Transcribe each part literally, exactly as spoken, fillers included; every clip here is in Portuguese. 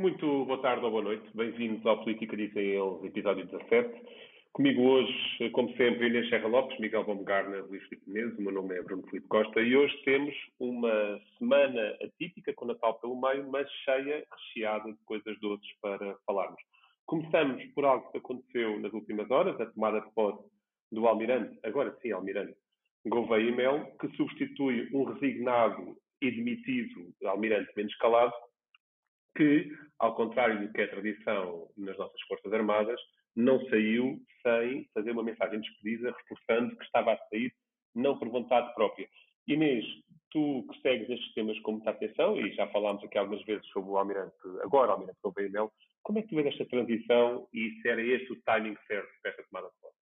Muito boa tarde ou boa noite. Bem-vindos ao Política Dizem Eles, episódio dezassete. Comigo hoje, como sempre, Inês Serra Lopes, Miguel Baumgartner, Luís Filipe Menezes. O meu nome é Bruno Filipe Costa e hoje temos uma semana atípica, com Natal pelo meio, mas cheia, recheada de coisas doces para falarmos. Começamos por algo que aconteceu nas últimas horas, a tomada de posse do Almirante, agora sim, Almirante, Gouveia e Melo, que substitui um resignado e demitido Almirante Mendes Calado, que, ao contrário do que é tradição nas nossas Forças Armadas, não saiu sem fazer uma mensagem de despedida, reforçando que estava a sair não por vontade própria. Inês, tu que segues estes temas com muita atenção, e já falámos aqui algumas vezes sobre o Almirante, agora o Almirante Gouveia e Melo, como é que tu vês esta transição e se era este o timing certo para esta tomada de posse?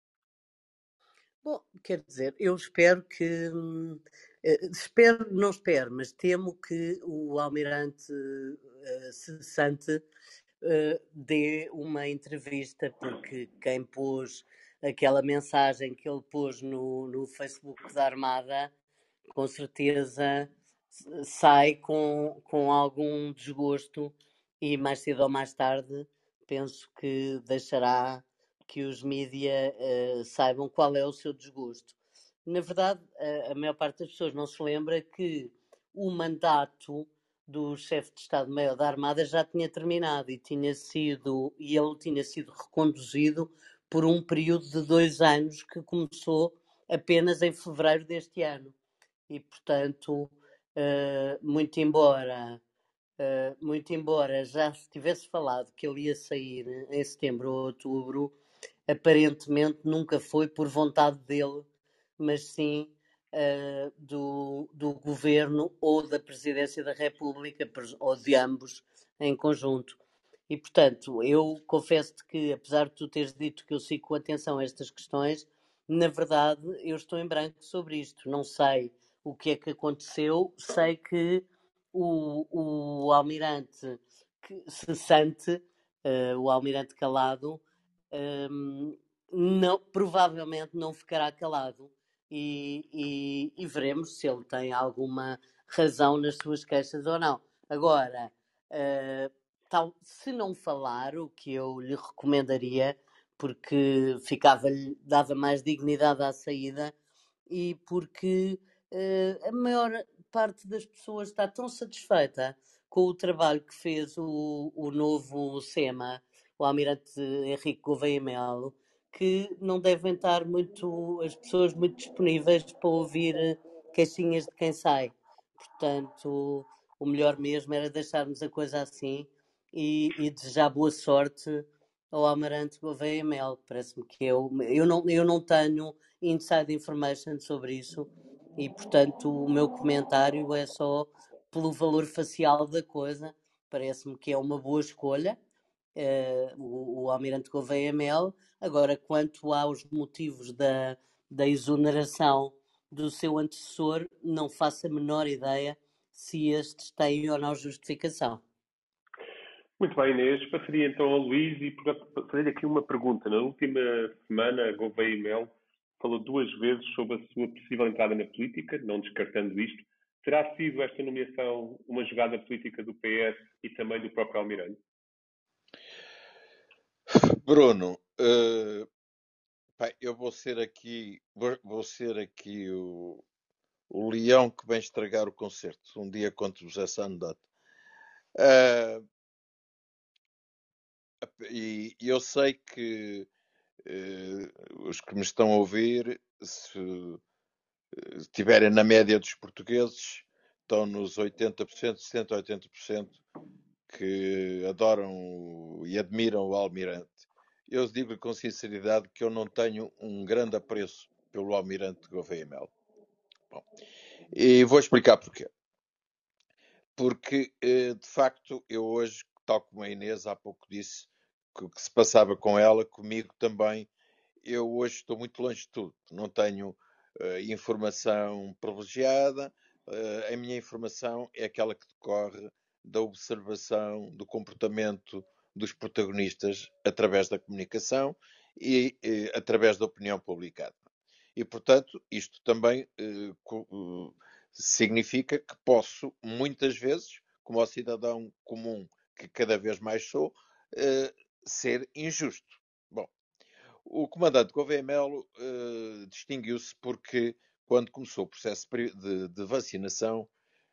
Bom, quer dizer, eu espero que. hum, eh, espero, não espero, mas temo que o almirante eh, cessante eh, dê uma entrevista, porque quem pôs aquela mensagem que ele pôs no, no Facebook da Armada, com certeza s- sai com, com algum desgosto e mais cedo ou mais tarde penso que deixará que os mídia eh, saibam qual é o seu desgosto. Na verdade, a, a maior parte das pessoas não se lembra que o mandato do chefe de Estado-Maior da Armada já tinha terminado e tinha sido e ele tinha sido reconduzido por um período de dois anos que começou apenas em fevereiro deste ano. E, portanto, eh, muito embora Uh, muito embora já se tivesse falado que ele ia sair em setembro ou outubro, aparentemente nunca foi por vontade dele, mas sim uh, do, do governo ou da presidência da República, ou de ambos em conjunto. E, portanto, eu confesso-te que, apesar de tu teres dito que eu sigo com atenção estas questões, na verdade eu estou em branco sobre isto. Não sei o que é que aconteceu, sei que o, o almirante que, cessante, uh, o almirante calado, um, não, provavelmente não ficará calado e, e, e veremos se ele tem alguma razão nas suas queixas ou não. Agora, uh, tal, se não falar, o que eu lhe recomendaria, porque ficava, dava mais dignidade à saída e porque uh, a maior parte das pessoas está tão satisfeita com o trabalho que fez o, o novo SEMA, o Almirante Henrique Gouveia Melo, que não devem estar muito, as pessoas muito disponíveis para ouvir queixinhas de quem sai. Portanto, o melhor mesmo era deixarmos a coisa assim e, e desejar boa sorte ao Almirante Gouveia Melo. Parece-me que eu, eu, não, eu não tenho inside information sobre isso e, portanto, o meu comentário é só pelo valor facial da coisa. Parece-me que é uma boa escolha, uh, o, o Almirante Gouveia Melo. Agora, quanto aos motivos da, da exoneração do seu antecessor, não faço a menor ideia se estes têm ou não justificação. Muito bem, Inês. Passaria então ao Luís e fazer aqui uma pergunta. Na última semana, Gouveia e Melo falou duas vezes sobre a sua possível entrada na política, não descartando isto. Terá sido esta nomeação uma jogada política do P S e também do próprio Almirante? Bruno, uh, pá, eu vou ser aqui, vou, vou ser aqui o, o leão que vem estragar o concerto. Um dia conto-vos essa anedota. Uh, e eu sei que uh, os que me estão a ouvir, se estiverem na média dos portugueses, estão nos oitenta por cento, setenta, oitenta por cento que adoram e admiram o Almirante. Eu digo com sinceridade que eu não tenho um grande apreço pelo Almirante Gouveia Melo. Bom, e vou explicar porquê. Porque, de facto, eu hoje, tal como a Inês há pouco disse, que o que se passava com ela, comigo também, eu hoje estou muito longe de tudo. Não tenho uh, informação privilegiada. Uh, a minha informação é aquela que decorre da observação do comportamento dos protagonistas através da comunicação e, e através da opinião publicada. E, portanto, isto também uh, uh, significa que posso, muitas vezes, como ao cidadão comum que cada vez mais sou, uh, ser injusto. Bom, o comandante Gouveia Melo uh, distinguiu-se porque, quando começou o processo de, de vacinação,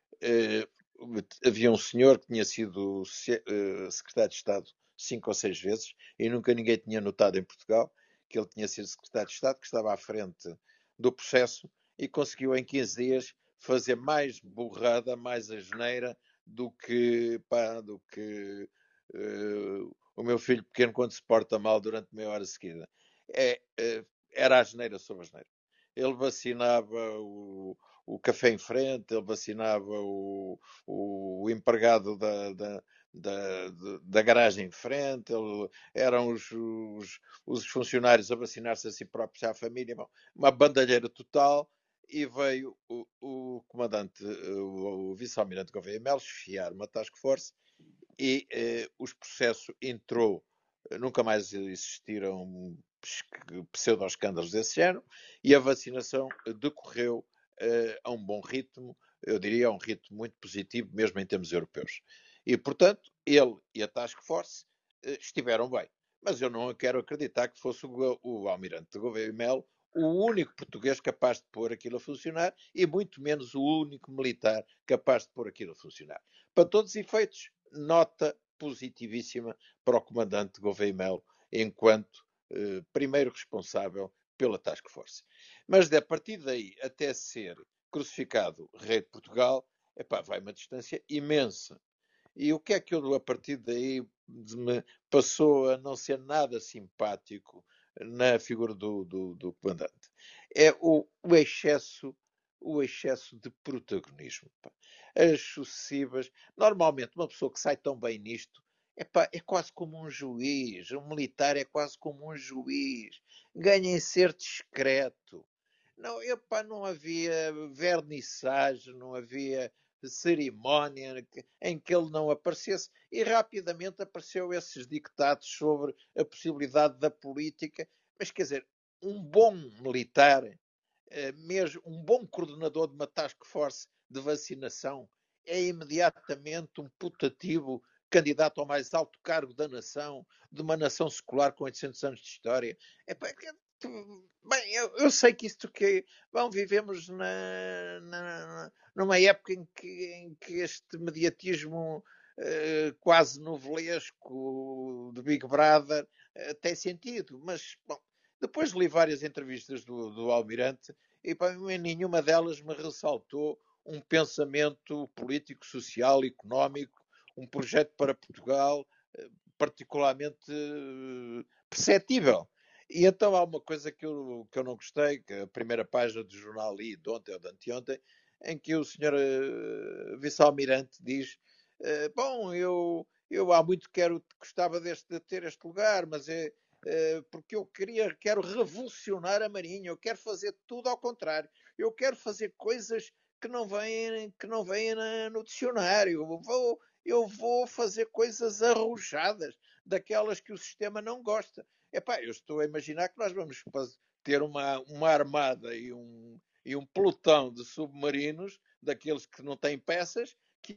uh, havia um senhor que tinha sido uh, secretário de Estado cinco ou seis vezes e nunca ninguém tinha notado em Portugal que ele tinha sido secretário de Estado, que estava à frente do processo e conseguiu em quinze dias fazer mais burrada, mais asneira do que, pá, do que uh, o meu filho pequeno quando se porta mal durante meia hora seguida. É, uh, era asneira sobre asneira. Ele vacinava o, o café em frente, ele vacinava o, o, o empregado da, da, da, da garagem em frente, ele, eram os, os, os funcionários a vacinar-se a si próprios e à família. Bom, uma bandalheira total. E veio o, o comandante, o, o vice-almirante Gouveia Melo, esfiar uma task force e eh, o processo entrou, nunca mais existiram pseudo-escândalos desse género e a vacinação decorreu eh, a um bom ritmo, eu diria a um ritmo muito positivo, mesmo em termos europeus. E, portanto, ele e a task force eh, estiveram bem. Mas eu não quero acreditar que fosse o, o almirante de Gouveia Melo o único português capaz de pôr aquilo a funcionar e muito menos o único militar capaz de pôr aquilo a funcionar. Para todos os efeitos, nota positivíssima para o comandante Gouveia Melo enquanto eh, primeiro responsável pela Task Force. Mas de a partir daí até ser crucificado rei de Portugal, epá, vai uma distância imensa. E o que é que eu, a partir daí, me passou a não ser nada simpático na figura do, do, do comandante? É o, o excesso o excesso de protagonismo. Pá. As sucessivas... Normalmente, uma pessoa que sai tão bem nisto epá, é quase como um juiz. Um militar é quase como um juiz. Ganha em ser discreto. Não, epá, não havia vernissagem, não havia cerimónia em que ele não aparecesse e rapidamente apareceu esses dictados sobre a possibilidade da política. Mas quer dizer, um bom militar, mesmo um bom coordenador de uma task force de vacinação, é imediatamente um putativo candidato ao mais alto cargo da nação, de uma nação secular com oitocentos anos de história. É, bem, eu, eu sei que isto que bom, vivemos na, na, numa época em que, em que este mediatismo uh, quase novelesco de Big Brother uh, tem sentido, mas bom, depois li várias entrevistas do, do Almirante e para mim nenhuma delas me ressaltou um pensamento político, social, económico, um projeto para Portugal particularmente perceptível. E então há uma coisa que eu, que eu não gostei, que a primeira página do jornal li de ontem ou de anteontem, em que o senhor uh, vice-almirante diz uh, bom, eu, eu há muito quero, gostava deste, de ter este lugar, mas é uh, porque eu queria, quero revolucionar a Marinha, eu quero fazer tudo ao contrário, eu quero fazer coisas que não vêm, que não vêm na, no dicionário, eu vou, eu vou fazer coisas arrojadas, daquelas que o sistema não gosta. Epá, eu estou a imaginar que nós vamos ter uma, uma armada e um, e um pelotão de submarinos, daqueles que não têm peças, que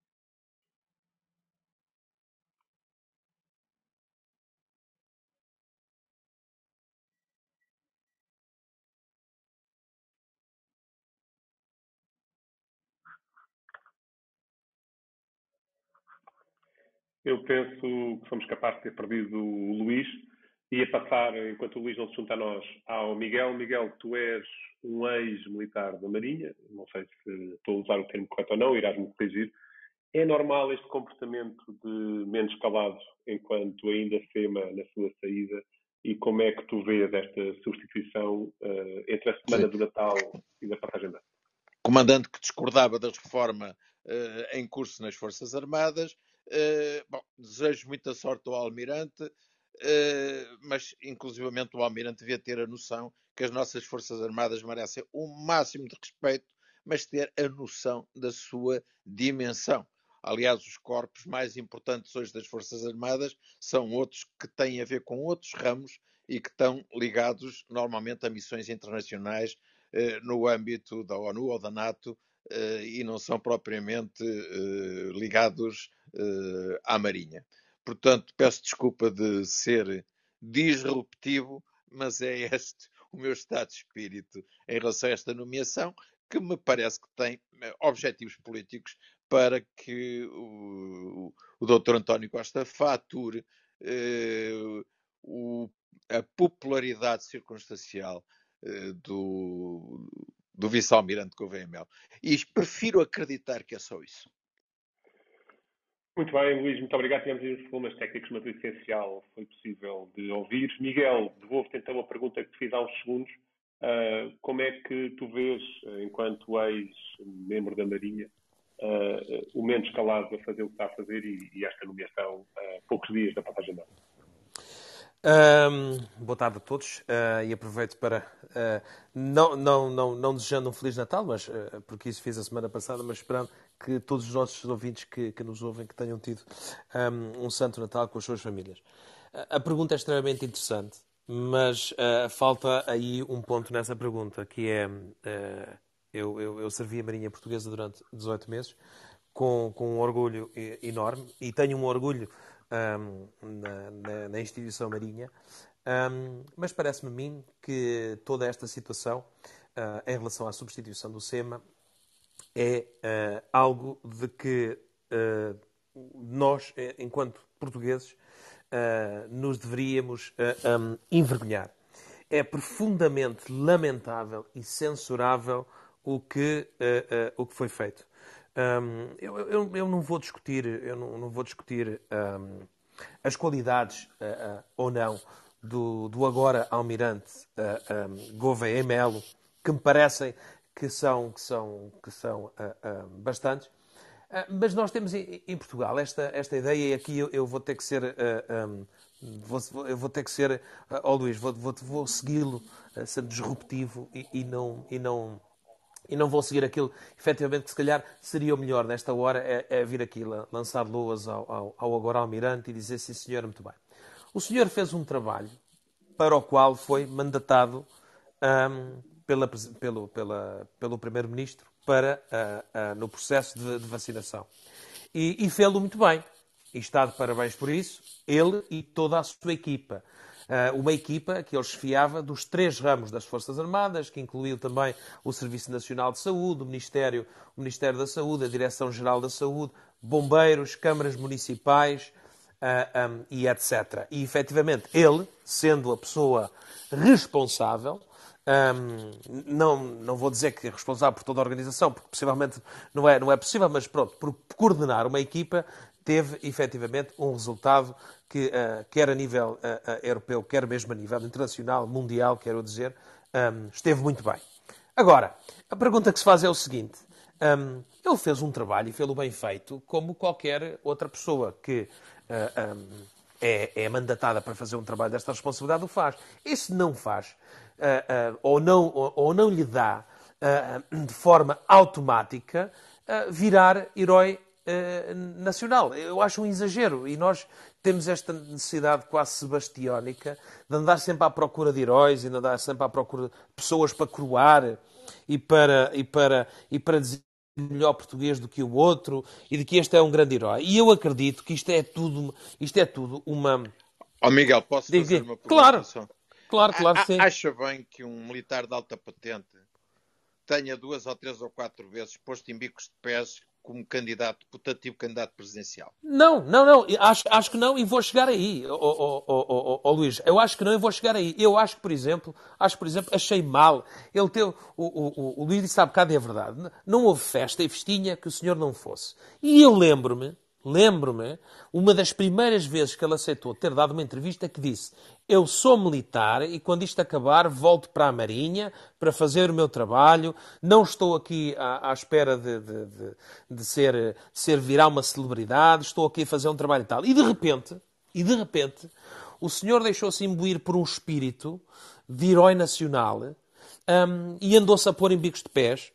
Eu penso que somos capazes de ter perdido o Luís e a passar, enquanto o Luís não se junta a nós, ao Miguel. Miguel, tu és um ex-militar da Marinha, não sei se estou a usar o termo correto ou não, irás-me corrigir. É normal este comportamento de menos calado enquanto ainda FEMA na sua saída? E como é que tu vês esta substituição uh, entre a semana Sim. do Natal e da passagem de ano? Comandante que discordava da reforma uh, em curso nas Forças Armadas. Uh, bom, desejo muita sorte ao Almirante, uh, mas inclusivamente o Almirante devia ter a noção que as nossas Forças Armadas merecem o máximo de respeito, mas ter a noção da sua dimensão. Aliás, os corpos mais importantes hoje das Forças Armadas são outros que têm a ver com outros ramos e que estão ligados normalmente a missões internacionais no âmbito da ONU ou da NATO e não são propriamente ligados uh, à Marinha. Portanto, peço desculpa de ser disruptivo, mas é este o meu estado de espírito em relação a esta nomeação, que me parece que tem objetivos políticos para que o, o doutor António Costa fature uh, o, a popularidade circunstancial uh, do, do vice-almirante Gouveia Melo. E prefiro acreditar que é só isso. Muito bem, Luís, muito obrigado. Tivemos aí problemas técnicos, mas o essencial foi possível de ouvir. Miguel, devolvo-te então a pergunta que te fiz há uns segundos. Uh, como é que tu vês, enquanto ex-membro da Marinha, uh, o Mendes Calado a fazer o que está a fazer e, e esta nomeação a uh, poucos dias da passagem dela? Um, boa tarde a todos uh, e aproveito para, uh, não, não, não, não desejando um Feliz Natal, mas, uh, porque isso fiz a semana passada, mas esperando que todos os nossos ouvintes que, que nos ouvem que tenham tido um, um Santo Natal com as suas famílias. Uh, a pergunta é extremamente interessante, mas uh, falta aí um ponto nessa pergunta, que é, uh, eu, eu, eu servi a Marinha Portuguesa durante dezoito meses, com, com um orgulho enorme, e tenho um orgulho Um, na, na, na instituição Marinha, um, mas parece-me a mim que toda esta situação uh, em relação à substituição do SEMA é uh, algo de que uh, nós, enquanto portugueses, uh, nos deveríamos uh, um, envergonhar. É profundamente lamentável e censurável o que, uh, uh, o que foi feito. Um, eu, eu, eu não vou discutir, eu não, não vou discutir um, as qualidades uh, uh, ou não do, do agora almirante uh, um, Gouveia Melo, que me parecem que são, que são, que são uh, uh, bastantes. Uh, mas nós temos em, em Portugal esta, esta ideia, e aqui eu, eu vou ter que ser, uh, um, vou, eu vou ter que ser, uh, oh Luís, vou, vou, vou segui-lo, uh, sendo disruptivo e, e não... E não E não vou seguir aquilo, efetivamente, que se calhar seria o melhor nesta hora, é, é vir aqui lançar loas ao, ao, ao agora almirante e dizer, sim senhor, muito bem. O senhor fez um trabalho para o qual foi mandatado um, pela, pelo, pela, pelo primeiro-ministro para, uh, uh, no processo de, de vacinação. E, e fez-lo muito bem. E está de parabéns por isso, ele e toda a sua equipa. Uh, uma equipa que ele esfiava dos três ramos das Forças Armadas, que incluiu também o Serviço Nacional de Saúde, o Ministério, o Ministério da Saúde, a Direção-Geral da Saúde, bombeiros, câmaras municipais uh, um, e etcétera. E, efetivamente, ele, sendo a pessoa responsável, um, não, não vou dizer que é responsável por toda a organização, porque possivelmente não é, não é possível, mas pronto, por coordenar uma equipa, teve, efetivamente, um resultado que, uh, quer a nível uh, uh, europeu, quer mesmo a nível internacional, mundial, quero dizer, um, esteve muito bem. Agora, a pergunta que se faz é o seguinte. Um, ele fez um trabalho e fez-o bem feito, como qualquer outra pessoa que uh, um, é, é mandatada para fazer um trabalho desta responsabilidade o faz. E se não faz, uh, uh, ou, não, ou, ou não lhe dá uh, de forma automática, uh, virar herói nacional. Eu acho um exagero e nós temos esta necessidade quase sebastiónica de andar sempre à procura de heróis e de andar sempre à procura de pessoas para coroar e para, e para, e para dizer melhor português do que o outro e de que este é um grande herói. E eu acredito que isto é tudo, isto é tudo uma... Oh Miguel, posso Digo, fazer uma pergunta? Claro, só? claro, claro, sim. Acha bem que um militar de alta patente tenha duas ou três ou quatro vezes posto em bicos de pés como candidato, putativo candidato presidencial? Não, não, não. Acho, acho que não e vou chegar aí, oh, oh, oh, oh, oh, Luís. Eu acho que não e vou chegar aí. Eu acho que, por exemplo, acho, por exemplo, achei mal. Ele teve, o, o, o Luís disse há bocado e é verdade. Não houve festa e festinha que o senhor não fosse. E eu lembro-me, lembro-me, uma das primeiras vezes que ele aceitou ter dado uma entrevista que disse: eu sou militar e quando isto acabar volto para a Marinha para fazer o meu trabalho. Não estou aqui à, à espera de, de, de, de, ser, de ser virar uma celebridade. Estou aqui a fazer um trabalho e tal. E de repente, e de repente, o senhor deixou-se imbuir por um espírito de herói nacional um, e andou-se a pôr em bicos de pés.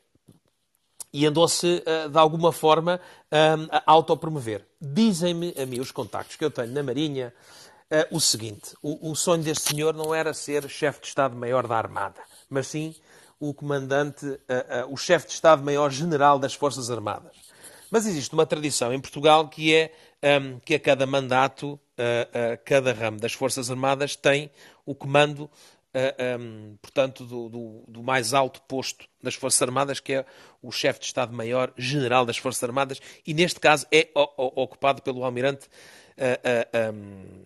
E andou-se, de alguma forma, a autopromover. Dizem-me a mim os contactos que eu tenho na Marinha o seguinte: o, o sonho deste senhor não era ser chefe de Estado-Maior da Armada, mas sim o comandante, o chefe de Estado-Maior General das Forças Armadas. Mas existe uma tradição em Portugal que é um, que a cada mandato, uh, uh, cada ramo das Forças Armadas tem o comando, uh, um, portanto, do, do, do mais alto posto das Forças Armadas, que é o chefe de Estado-Maior-General das Forças Armadas, e neste caso é o, o, ocupado pelo almirante uh, uh, um,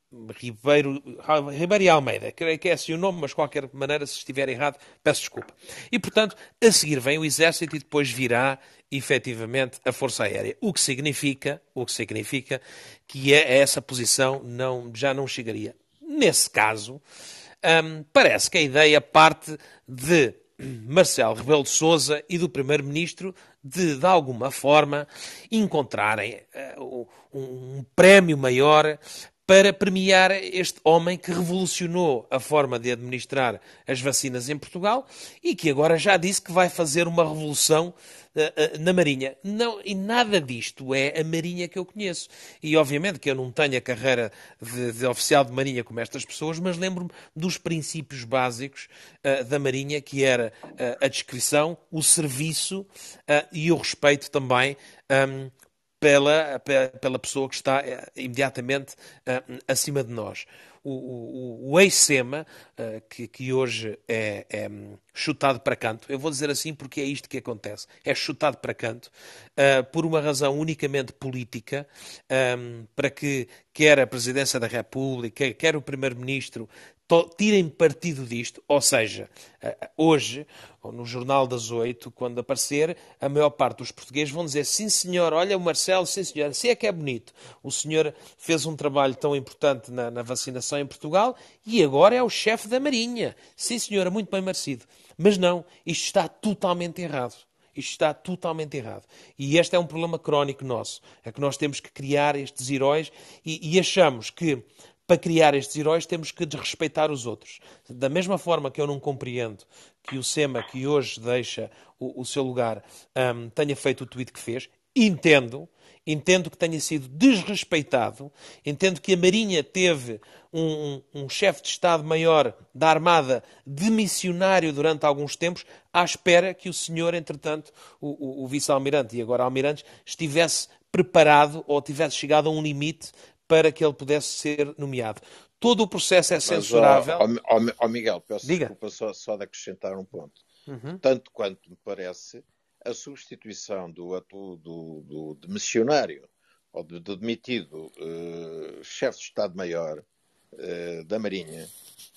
Ribeiro, Ribeiro e Almeida, creio que é assim o nome, mas de qualquer maneira, se estiver errado, peço desculpa. E, portanto, a seguir vem o Exército e depois virá, efetivamente, a Força Aérea. O que significa, o que significa que é essa posição não, já não chegaria. Nesse caso, hum, parece que a ideia parte de Marcelo Rebelo de Sousa e do Primeiro-Ministro de, de alguma forma, encontrarem uh, um, um prémio maior para premiar este homem que revolucionou a forma de administrar as vacinas em Portugal e que agora já disse que vai fazer uma revolução uh, uh, na Marinha. Não, e nada disto é a Marinha que eu conheço. E obviamente que eu não tenho a carreira de, de oficial de Marinha como estas pessoas, mas lembro-me dos princípios básicos uh, da Marinha, que era uh, a descrição, o serviço uh, e o respeito também um, Pela, pela pessoa que está imediatamente uh, acima de nós. O, o, o ex-SEMA, uh, que, que hoje é, é chutado para canto, eu vou dizer assim porque é isto que acontece, é chutado para canto, uh, por uma razão unicamente política, um, para que quer a Presidência da República, quer o Primeiro-Ministro, tirem partido disto, ou seja, hoje, ou no Jornal das Oito, quando aparecer, a maior parte dos portugueses vão dizer sim senhor, olha o Marcelo, sim senhor, se é que é bonito. O senhor fez um trabalho tão importante na, na vacinação em Portugal e agora é o chefe da Marinha. Sim senhor, muito bem merecido. Mas não, isto está totalmente errado. Isto está totalmente errado. E este é um problema crónico nosso. É que nós temos que criar estes heróis e, e achamos que para criar estes heróis temos que desrespeitar os outros. Da mesma forma que eu não compreendo que o SEMA, que hoje deixa o, o seu lugar, um, tenha feito o tweet que fez, entendo, entendo que tenha sido desrespeitado, entendo que a Marinha teve um, um, um chefe de Estado-Maior da Armada demissionário durante alguns tempos, à espera que o senhor, entretanto, o, o, o vice-almirante e agora almirante, estivesse preparado ou tivesse chegado a um limite para que ele pudesse ser nomeado. Todo o processo é censurável. Mas, ó, ó, ó, Miguel, peço Diga. desculpa só, só de acrescentar um ponto. Uhum. Tanto quanto me parece, a substituição do, do, do, do de missionário ou do, do demitido uh, chefe de Estado-Maior uh, da Marinha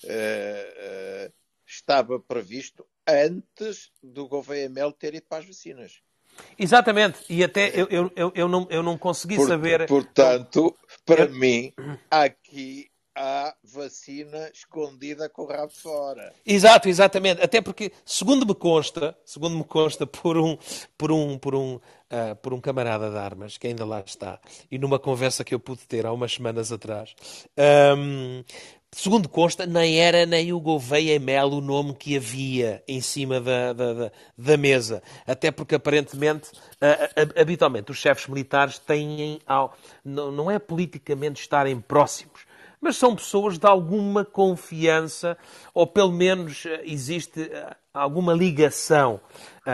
uh, uh, estava previsto antes do Gouveia Melo ter ido para as vacinas. Exatamente, e até eu, eu, eu, eu, não, eu não consegui Por, saber... Portanto, para eu... mim, aqui há vacina escondida com o rabo fora. Exato, exatamente. Até porque, segundo me consta, segundo me consta por um, por um, por um, uh, por um camarada de armas, que ainda lá está, e numa conversa que eu pude ter há umas semanas atrás, um, segundo consta, nem era nem o Gouveia Melo o nome que havia em cima da, da, da, da mesa. Até porque, aparentemente, uh, habitualmente, os chefes militares têm, ao, não, não é politicamente estarem próximos, mas são pessoas de alguma confiança, ou pelo menos existe alguma ligação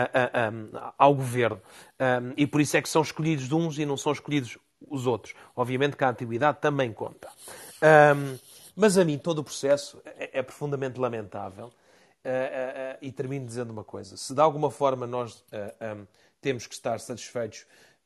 ao governo. E por isso é que são escolhidos uns e não são escolhidos os outros. Obviamente que a antiguidade também conta. Mas a mim todo o processo é profundamente lamentável. E termino dizendo uma coisa. Se de alguma forma nós temos que estar satisfeitos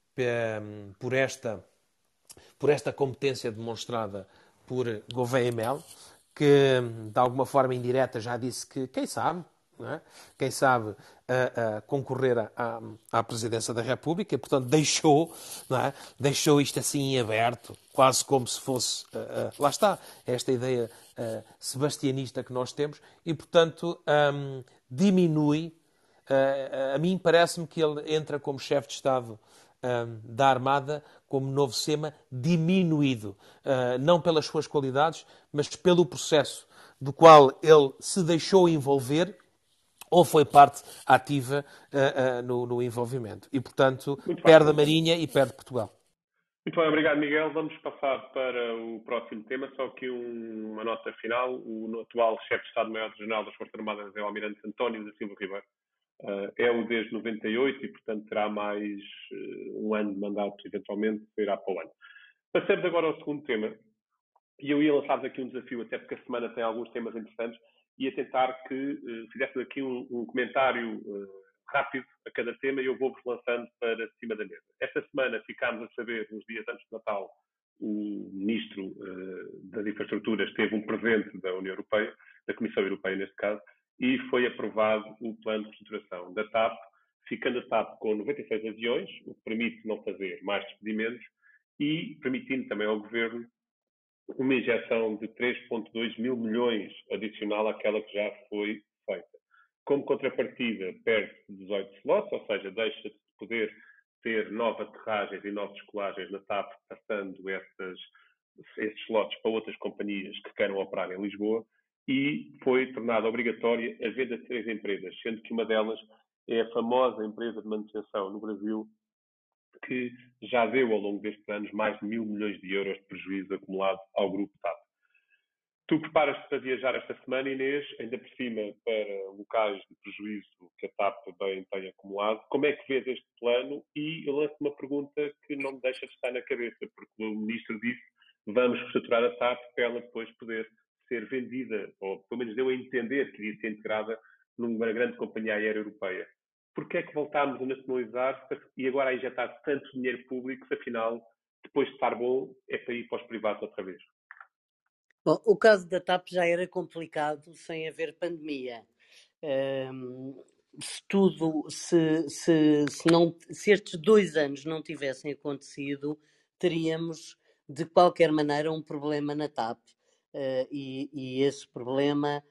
por esta, por esta competência demonstrada por Gouveia Melo, que de alguma forma indireta já disse que, quem sabe, não é? quem sabe uh, uh, concorrer à, à presidência da República, e, portanto deixou, não é? deixou isto assim em aberto, quase como se fosse, uh, uh, lá está, esta ideia uh, sebastianista que nós temos, e portanto um, diminui, uh, a mim parece-me que ele entra como chefe de Estado Um, da Armada como novo SEMA diminuído, uh, não pelas suas qualidades, mas pelo processo do qual ele se deixou envolver ou foi parte ativa uh, uh, no, no envolvimento. E, portanto, perde a Marinha e perde Portugal. Muito bem, obrigado, Miguel. Vamos passar para o próximo tema, só que um, uma nota final. O atual chefe de Estado-Maior-General das Forças Armadas é o Almirante António da Silva Ribeiro. Uh, é o desde noventa e oito e, portanto, terá mais uh, um ano de mandato, eventualmente, irá para o ano. Passamos agora ao segundo tema. E eu ia lançar-vos aqui um desafio, até porque a semana tem alguns temas interessantes, e a tentar que uh, fizéssemos aqui um, um comentário uh, rápido a cada tema e eu vou-vos lançando para cima da mesa. Esta semana ficámos a saber, uns dias antes de Natal, o Ministro uh, das Infraestruturas teve um presente da União Europeia, da Comissão Europeia neste caso, e foi aprovado o plano de reestruturação da TAP, ficando a TAP com noventa e seis aviões, o que permite não fazer mais despedimentos, e permitindo também ao Governo uma injeção de três vírgula dois mil milhões adicional àquela que já foi feita. Como contrapartida, perde-se dezoito slots, ou seja, deixa-se de poder ter novas aterragens e novas descolagens na TAP, passando essas, esses slots para outras companhias que queiram operar em Lisboa, e foi tornada obrigatória a venda de três empresas, sendo que uma delas é a famosa empresa de manutenção no Brasil, que já deu ao longo destes anos mais de mil milhões de euros de prejuízo acumulado ao grupo TAP. Tu preparas-te para viajar esta semana, Inês, ainda por cima para locais de prejuízo que a TAP bem tem acumulado. Como é que vês este plano? E eu lanço uma pergunta que não me deixa de estar na cabeça, porque o Ministro disse vamos reestruturar a TAP para ela depois poder ser vendida, ou pelo menos deu a entender que iria ser integrada numa grande companhia aérea europeia. Porquê é que voltámos a nacionalizar e agora a injetar tanto dinheiro público se afinal, depois de estar bom, é para ir para os privados outra vez? Bom, o caso da TAP já era complicado sem haver pandemia. Um, se tudo, se, se, se, não, se estes dois anos não tivessem acontecido, teríamos de qualquer maneira um problema na TAP. Uh, e, e esse problema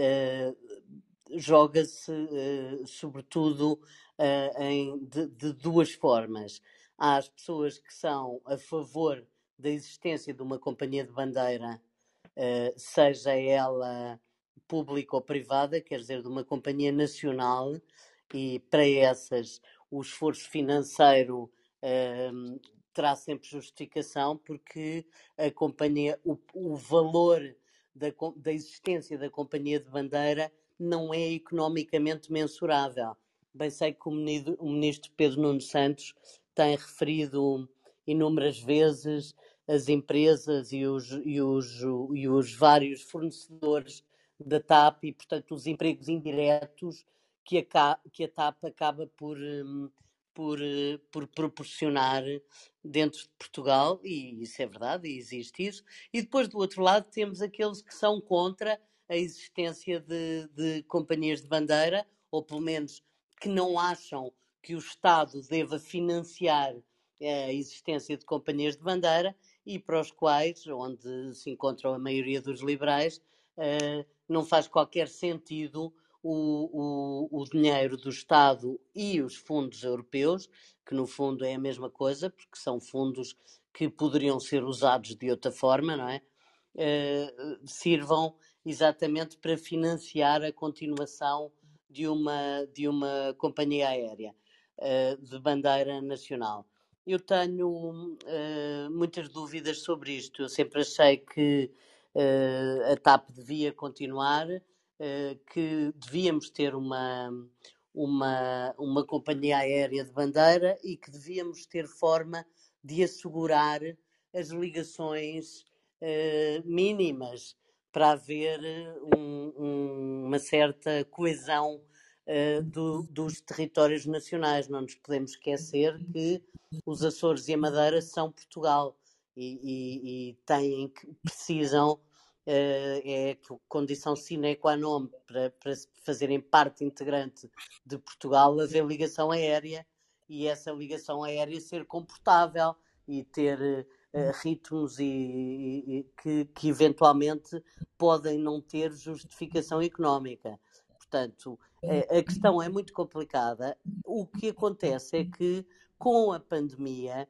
uh, joga-se uh, sobretudo uh, em, de, de duas formas. Há as pessoas que são a favor da existência de uma companhia de bandeira, uh, seja ela pública ou privada, quer dizer, de uma companhia nacional, e para essas o esforço financeiro uh, terá sempre justificação, porque a companhia, o, o valor da, da existência da companhia de bandeira não é economicamente mensurável. Bem sei que o ministro, o ministro Pedro Nuno Santos tem referido inúmeras vezes as empresas e os, e os, e os vários fornecedores da TAP e, portanto, os empregos indiretos que a, que a TAP acaba por, por, por proporcionar dentro de Portugal, e isso é verdade, e existe isso. E depois, do outro lado, temos aqueles que são contra a existência de, de companhias de bandeira, ou pelo menos que não acham que o Estado deva financiar a existência de companhias de bandeira, e para os quais, onde se encontram a maioria dos liberais, uh, não faz qualquer sentido o, o, o dinheiro do Estado e os fundos europeus, que no fundo é a mesma coisa, porque são fundos que poderiam ser usados de outra forma, não é? Uh, sirvam exatamente para financiar a continuação de uma, de uma companhia aérea uh, de bandeira nacional. Eu tenho uh, muitas dúvidas sobre isto. Eu sempre achei que uh, a TAP devia continuar, uh, que devíamos ter uma, uma, uma companhia aérea de bandeira e que devíamos ter forma de assegurar as ligações uh, mínimas para haver um, um, uma certa coesão uh, do, dos territórios nacionais. Não nos podemos esquecer que os Açores e a Madeira são Portugal e, e, e têm que, precisam, uh, é condição sine qua non para, para fazerem parte integrante de Portugal, haver ligação aérea, e essa ligação aérea ser comportável e ter uh, ritmos e, e, que, que eventualmente podem não ter justificação económica. Portanto, a, a questão é muito complicada. O que acontece é que com a pandemia,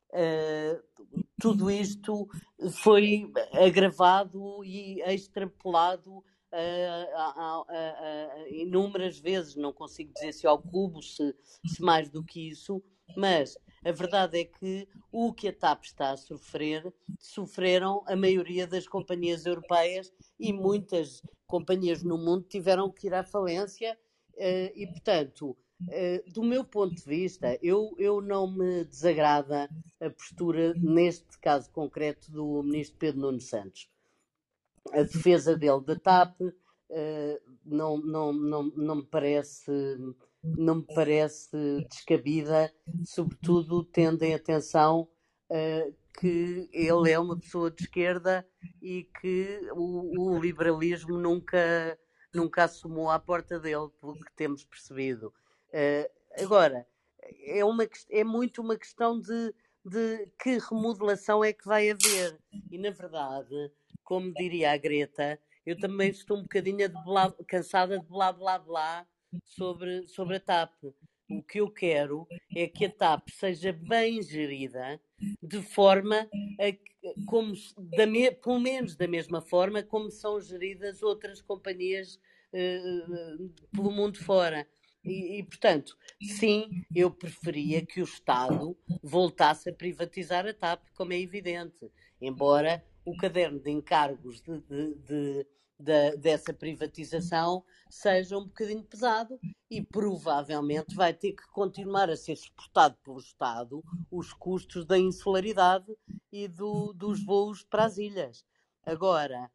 uh, tudo isto foi agravado e extrapolado uh, a, a, a inúmeras vezes. Não consigo dizer se ao cubo, se, se mais do que isso, mas a verdade é que o que a TAP está a sofrer, sofreram a maioria das companhias europeias, e muitas companhias no mundo tiveram que ir à falência, uh, e, portanto, do meu ponto de vista, eu, eu não me desagrada a postura, neste caso concreto, do ministro Pedro Nuno Santos. A defesa dele da T A P não, não, não, não me parece... não me parece descabida, sobretudo tendo em atenção uh, que ele é uma pessoa de esquerda e que o, o liberalismo nunca, nunca assomou à porta dele, pelo que temos percebido. Uh, agora, é, uma, é muito uma questão de, de que remodelação é que vai haver. E, na verdade, como diria a Greta, eu também estou um bocadinho de blá, cansada de blá, blá, blá, Sobre, sobre a T A P. O que eu quero é que a T A P seja bem gerida de forma a que, como, da me, pelo menos da mesma forma como são geridas outras companhias uh, pelo mundo fora. E, e, portanto, sim, eu preferia que o Estado voltasse a privatizar a T A P, como é evidente. Embora o caderno de encargos de, de, de Da, dessa privatização seja um bocadinho pesado e provavelmente vai ter que continuar a ser suportado pelo Estado os custos da insularidade e do, dos voos para as ilhas. Agora,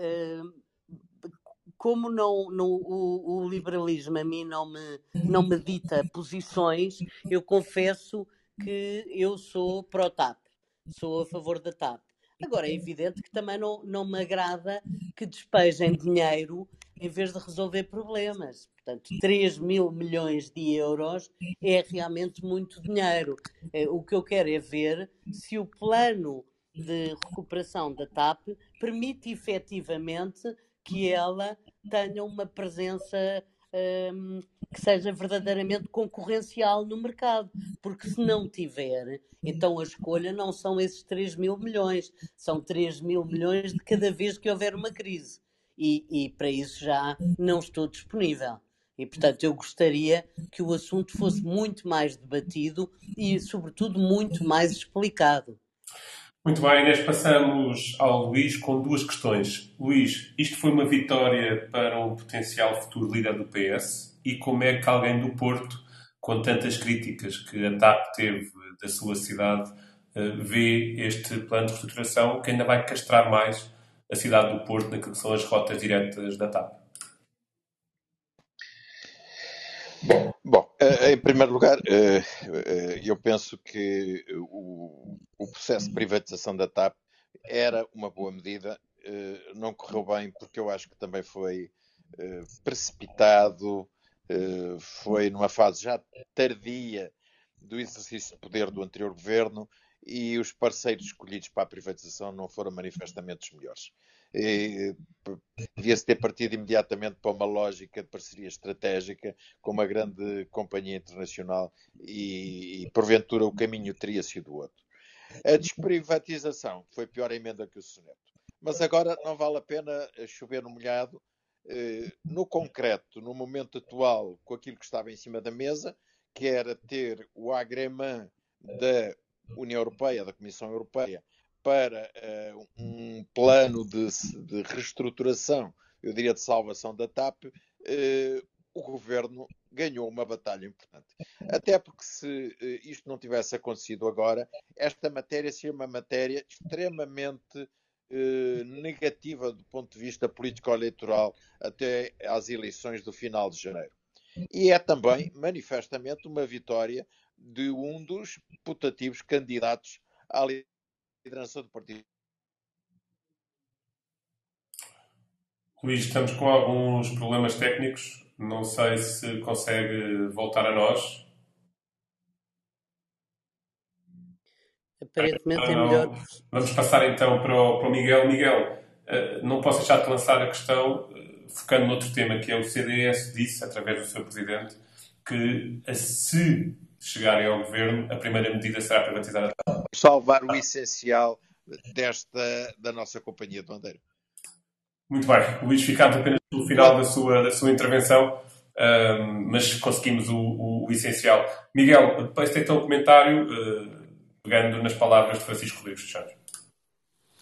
como não, não, o, o liberalismo a mim não me, não me dita posições, eu confesso que eu sou pró-T A P, sou a favor da T A P. Agora, é evidente que também não, não me agrada que despejem dinheiro em vez de resolver problemas. Portanto, três mil milhões de euros é realmente muito dinheiro. O que eu quero é ver se o plano de recuperação da T A P permite efetivamente que ela tenha uma presença um, que seja verdadeiramente concorrencial no mercado. Porque se não tiver, então a escolha não são esses três mil milhões, são três mil milhões de cada vez que houver uma crise. E, e para isso já não estou disponível. E, portanto, eu gostaria que o assunto fosse muito mais debatido e, sobretudo, muito mais explicado. Muito bem, Inês, passamos ao Luís com duas questões. Luís, isto foi uma vitória para um potencial futuro líder do P S? E como é que alguém do Porto, com tantas críticas que a T A P teve da sua cidade, vê este plano de reestruturação que ainda vai castrar mais a cidade do Porto naquilo que são as rotas diretas da T A P? Bom, bom, em primeiro lugar, eu penso que o, o processo de privatização da T A P era uma boa medida, não correu bem porque eu acho que também foi precipitado, foi numa fase já tardia do exercício de poder do anterior governo e os parceiros escolhidos para a privatização não foram manifestamente os melhores. Devia-se ter partido imediatamente para uma lógica de parceria estratégica com uma grande companhia internacional e, e porventura, o caminho teria sido outro. A desprivatização foi pior a emenda que o soneto. Mas agora não vale a pena chover no molhado. No concreto, no momento atual, com aquilo que estava em cima da mesa, que era ter o agrément da União Europeia, da Comissão Europeia, para uh, um plano de, de reestruturação, eu diria de salvação da T A P, uh, o Governo ganhou uma batalha importante. Até porque se uh, isto não tivesse acontecido agora, esta matéria seria uma matéria extremamente uh, negativa do ponto de vista político-eleitoral até às eleições do final de janeiro. E é também, manifestamente, uma vitória de um dos putativos candidatos à liderança do partido. Luís, estamos com alguns problemas técnicos. Não sei se consegue voltar a nós. Aparentemente é melhor. Vamos passar então para o, para o Miguel. Miguel, não posso deixar de lançar a questão, focando noutro tema, que é o C D S disse, através do seu presidente, que se chegarem ao governo, a primeira medida será privatizar a T A P. Salvar o essencial desta, da nossa companhia de bandeira. Muito bem. Luís, ficámos apenas no final da sua, da sua intervenção, um, mas conseguimos o, o, o essencial. Miguel, peço então um comentário, uh, pegando nas palavras de Francisco Rodrigues dos Santos.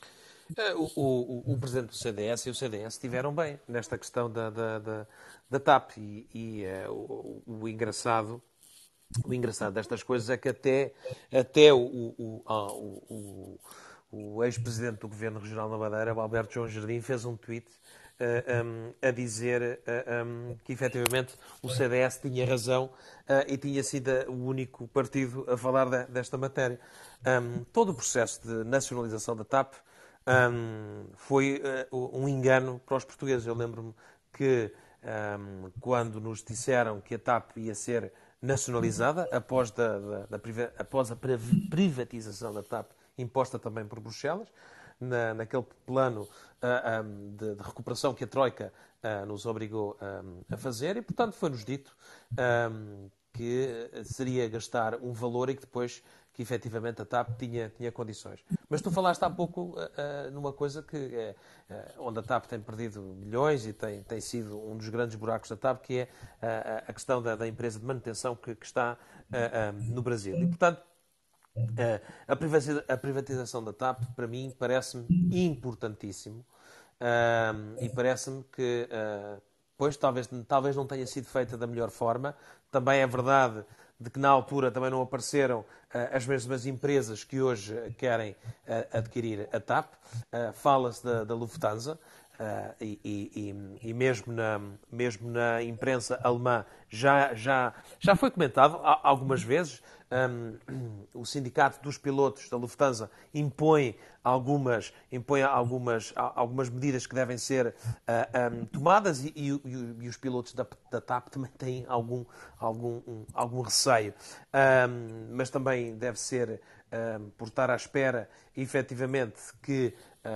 O, o, o presidente do C D S e o C D S estiveram bem nesta questão da, da, da, da T A P e, e uh, o, o, engraçado, o engraçado destas coisas é que até, até o, o, o, o, o ex-presidente do Governo Regional da Madeira, o Alberto João Jardim, fez um tweet uh, um, a dizer uh, um, que efetivamente o C D S tinha razão uh, e tinha sido o único partido a falar de, desta matéria. Um, todo o processo de nacionalização da T A P Um, foi uh, um engano para os portugueses. Eu lembro-me que um, quando nos disseram que a T A P ia ser nacionalizada após, da, da, da, após a privatização da T A P imposta também por Bruxelas, na, naquele plano uh, um, de, de recuperação que a Troika uh, nos obrigou um, a fazer, e portanto foi-nos dito um, que seria gastar um valor e que depois que efetivamente a T A P tinha, tinha condições. Mas tu falaste há pouco uh, uh, numa coisa que, uh, uh, onde a T A P tem perdido milhões e tem, tem sido um dos grandes buracos da T A P, que é uh, a questão da, da empresa de manutenção que, que está uh, uh, no Brasil. E, portanto, uh, a, privatização, a privatização da T A P, para mim, parece-me importantíssimo uh, e parece-me que, uh, pois, talvez, talvez não tenha sido feita da melhor forma. Também é verdade de que na altura também não apareceram uh, as mesmas empresas que hoje querem uh, adquirir a T A P. Uh, Fala-se da, da Lufthansa uh, e, e, e mesmo, na, mesmo na imprensa alemã já, já, já foi comentado algumas vezes. Um, o sindicato dos pilotos da Lufthansa impõe algumas, impõe algumas, algumas medidas que devem ser uh, um, tomadas e, e, e os pilotos da, da T A P também têm algum, algum, um, algum receio. Um, mas também deve ser um, por estar à espera, efetivamente, que,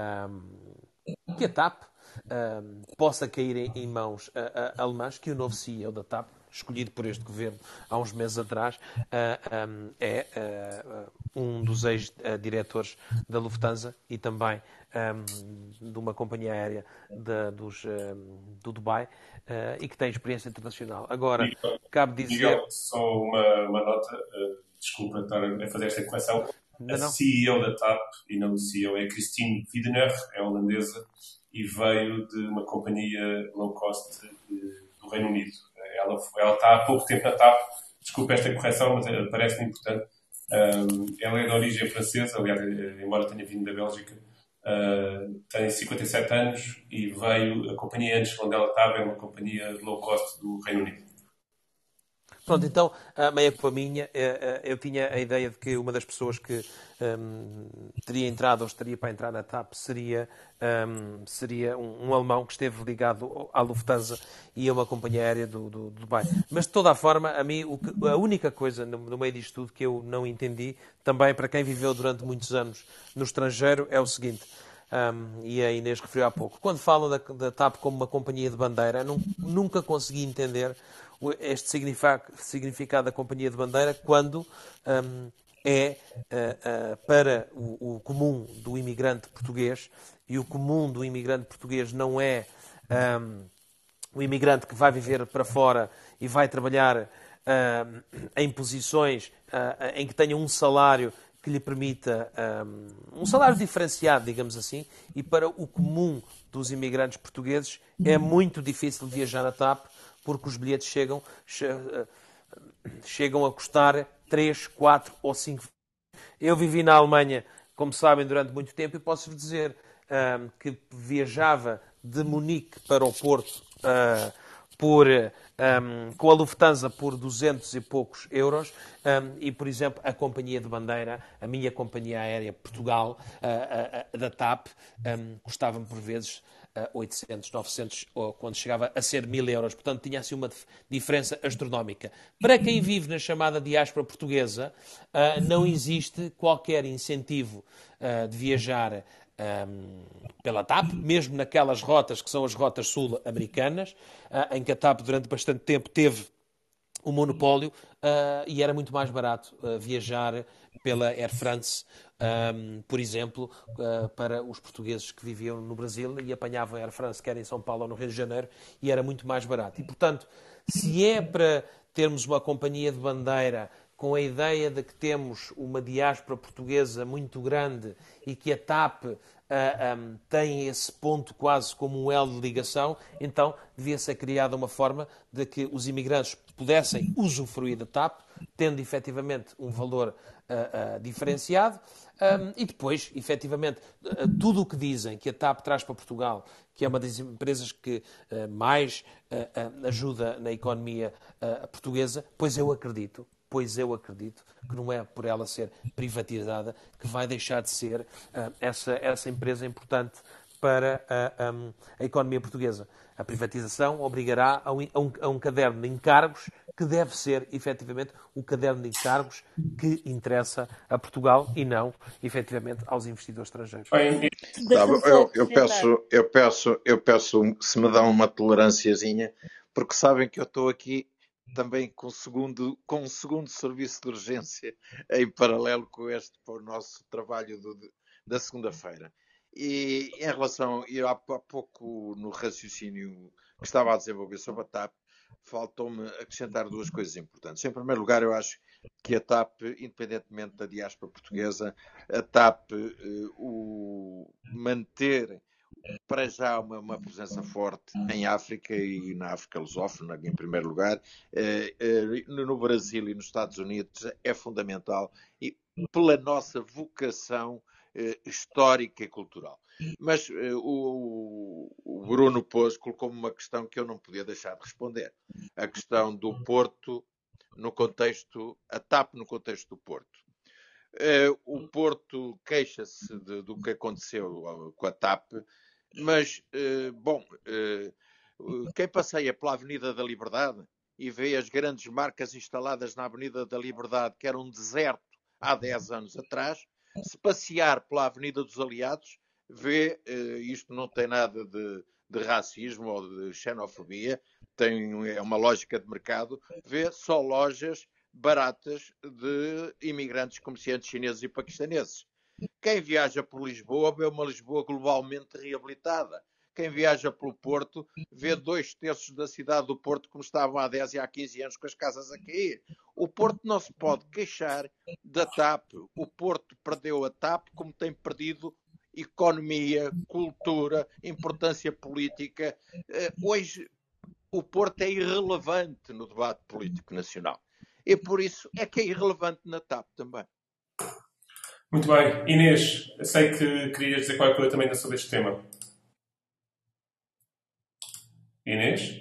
um, que a T A P um, possa cair em, em mãos uh, uh, alemãs, que o novo C E O da T A P, escolhido por este governo há uns meses atrás, uh, um, é uh, um dos ex-diretores da Lufthansa e também um, de uma companhia aérea de, dos, um, do Dubai uh, e que tem experiência internacional. Agora, Miguel, cabe dizer... Miguel, só uma, uma nota, uh, desculpa estar a fazer esta correção. Não, a não. C E O da T A P, e não o C E O, é Christine Wiedener, é holandesa e veio de uma companhia low cost do Reino Unido. Ela, ela está há pouco tempo na T A P, desculpa esta correção, mas parece-me importante. Um, ela é de origem francesa, aliás, embora tenha vindo da Bélgica, uh, tem cinquenta e sete anos e veio, a companhia antes onde ela estava é uma companhia low cost do Reino Unido. Pronto, então, a meia culpa minha, eu tinha a ideia de que uma das pessoas que um, teria entrado ou estaria para entrar na T A P seria, um, seria um, um alemão que esteve ligado à Lufthansa e a uma companhia aérea do, do, do Dubai. Mas, de toda a forma, a mim, o que, a única coisa no, no meio disto tudo que eu não entendi, também para quem viveu durante muitos anos no estrangeiro, é o seguinte... Um, e a Inês referiu há pouco. Quando falam da, da T A P como uma companhia de bandeira, não, nunca consegui entender este significado da companhia de bandeira quando um, é uh, uh, para o, o comum do imigrante português, e o comum do imigrante português não é um, o imigrante que vai viver para fora e vai trabalhar uh, em posições uh, em que tenha um salário que lhe permita um, um salário diferenciado, digamos assim, e para o comum dos imigrantes portugueses é muito difícil viajar na T A P porque os bilhetes chegam, chegam a custar três, quatro ou cinco. Eu vivi na Alemanha, como sabem, durante muito tempo e posso-vos dizer um, que viajava de Munique para o Porto uh, por, um, com a Lufthansa por duzentos e poucos euros um, e, por exemplo, a companhia de bandeira, a minha companhia aérea Portugal, uh, uh, da T A P, um, custava-me por vezes uh, oitocentos, novecentos, ou quando chegava a ser mil euros. Portanto, tinha assim uma diferença astronómica. Para quem vive na chamada diáspora portuguesa, uh, não existe qualquer incentivo uh, de viajar Um, pela T A P, mesmo naquelas rotas que são as rotas sul-americanas, uh, em que a T A P durante bastante tempo teve o monopólio uh, e era muito mais barato uh, viajar pela Air France, um, por exemplo, uh, para os portugueses que viviam no Brasil e apanhavam a Air France, quer em São Paulo ou no Rio de Janeiro, e era muito mais barato. E, portanto, se é para termos uma companhia de bandeira com a ideia de que temos uma diáspora portuguesa muito grande e que a TAP uh, um, tem esse ponto quase como um elo de ligação, então devia ser criada uma forma de que os imigrantes pudessem usufruir da TAP, tendo efetivamente um valor uh, uh, diferenciado, um, e depois, efetivamente, uh, tudo o que dizem que a TAP traz para Portugal, que é uma das empresas que uh, mais uh, uh, ajuda na economia uh, portuguesa, pois eu acredito, pois eu acredito que não é por ela ser privatizada que vai deixar de ser uh, essa, essa empresa importante para a, um, a economia portuguesa. A privatização obrigará a um, a, um, a um caderno de encargos que deve ser, efetivamente, o caderno de encargos que interessa a Portugal e não, efetivamente, aos investidores estrangeiros. Bem, Tá, eu, eu, peço, eu, peço, eu peço se me dão uma tolerânciazinha, porque sabem que eu estou aqui também com, segundo, com um segundo serviço de urgência em paralelo com este para o nosso trabalho do, da segunda-feira. E em relação, e há, há pouco no raciocínio que estava a desenvolver sobre a TAP, faltou-me acrescentar duas coisas importantes. Em primeiro lugar, eu acho que a TAP, independentemente da diáspora portuguesa, a TAP, uh, o manter para já uma, uma presença forte em África e na África lusófona, em primeiro lugar, eh, eh, no Brasil e nos Estados Unidos é fundamental e pela nossa vocação eh, histórica e cultural. Mas eh, o, o Bruno pôs, colocou-me uma questão que eu não podia deixar de responder. A questão do Porto no contexto, a TAP no contexto do Porto. Uh, o Porto queixa-se do que aconteceu com a TAP, mas, uh, bom, uh, quem passeia pela Avenida da Liberdade e vê as grandes marcas instaladas na Avenida da Liberdade, que era um deserto há dez anos atrás, se passear pela Avenida dos Aliados, vê, uh, isto não tem nada de, de racismo ou de xenofobia, tem, é uma lógica de mercado, vê só lojas baratas de imigrantes comerciantes chineses e paquistaneses. Quem viaja por Lisboa vê uma Lisboa globalmente reabilitada. Quem viaja pelo Porto vê dois terços da cidade do Porto como estavam há dez e há quinze anos com as casas a cair. O Porto não se pode queixar da TAP. O Porto perdeu a TAP como tem perdido economia, cultura, importância política. Hoje o Porto é irrelevante no debate político nacional. E por isso é que é irrelevante na TAP também. Muito bem. Inês, sei que querias dizer qualquer coisa também sobre este tema. Inês?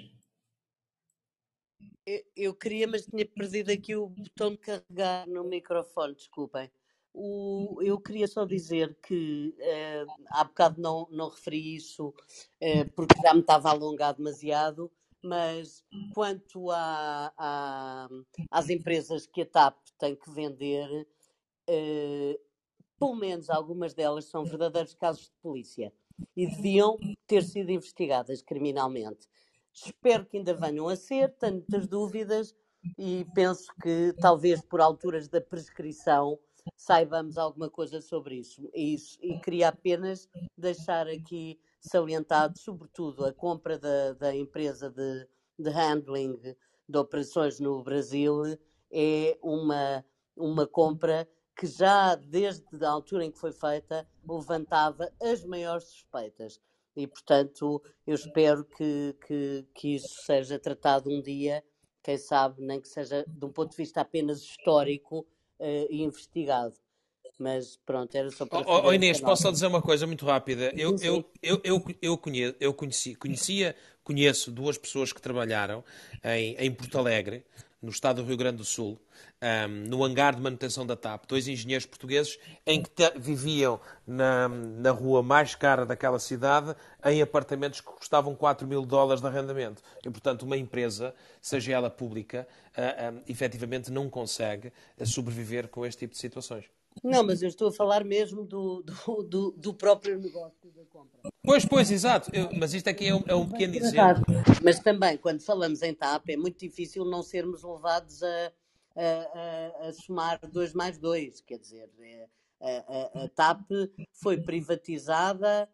Eu, eu queria, mas tinha perdido aqui o botão de carregar no microfone, desculpem. O, eu queria só dizer que uh, há bocado não, não referi isso uh, porque já me estava a alongar demasiado, mas quanto a, a, às empresas que a TAP tem que vender, uh, pelo menos algumas delas são verdadeiros casos de polícia e deviam ter sido investigadas criminalmente. Espero que ainda venham a ser, tenho muitas dúvidas e penso que talvez por alturas da prescrição saibamos alguma coisa sobre isso. isso. E queria apenas deixar aqui salientado, sobretudo, a compra da, da empresa de, de handling de operações no Brasil é uma, uma compra que já desde a altura em que foi feita levantava as maiores suspeitas. E, portanto, eu espero que, que, que isso seja tratado um dia, quem sabe, nem que seja de um ponto de vista apenas histórico uh, e investigado. Mas pronto, era só para oh, oh, Inês, posso só dizer uma coisa muito rápida? Eu, sim, sim. eu, eu, eu, eu, conheço, eu conheci, conhecia, conheço duas pessoas que trabalharam em, em Porto Alegre, no estado do Rio Grande do Sul, um, no hangar de manutenção da TAP, dois engenheiros portugueses em que te, viviam na, na rua mais cara daquela cidade em apartamentos que custavam quatro mil dólares de arrendamento. E, portanto, uma empresa, seja ela pública, uh, um, efetivamente não consegue sobreviver com este tipo de situações. Não, mas eu estou a falar mesmo do, do, do, do próprio negócio da compra. Pois, pois, exato. Eu, mas isto aqui é um, é um pequeno exemplo. Mas também, quando falamos em TAP, é muito difícil não sermos levados a, a, a, a somar dois mais dois. Quer dizer, a, a, a TAP foi privatizada.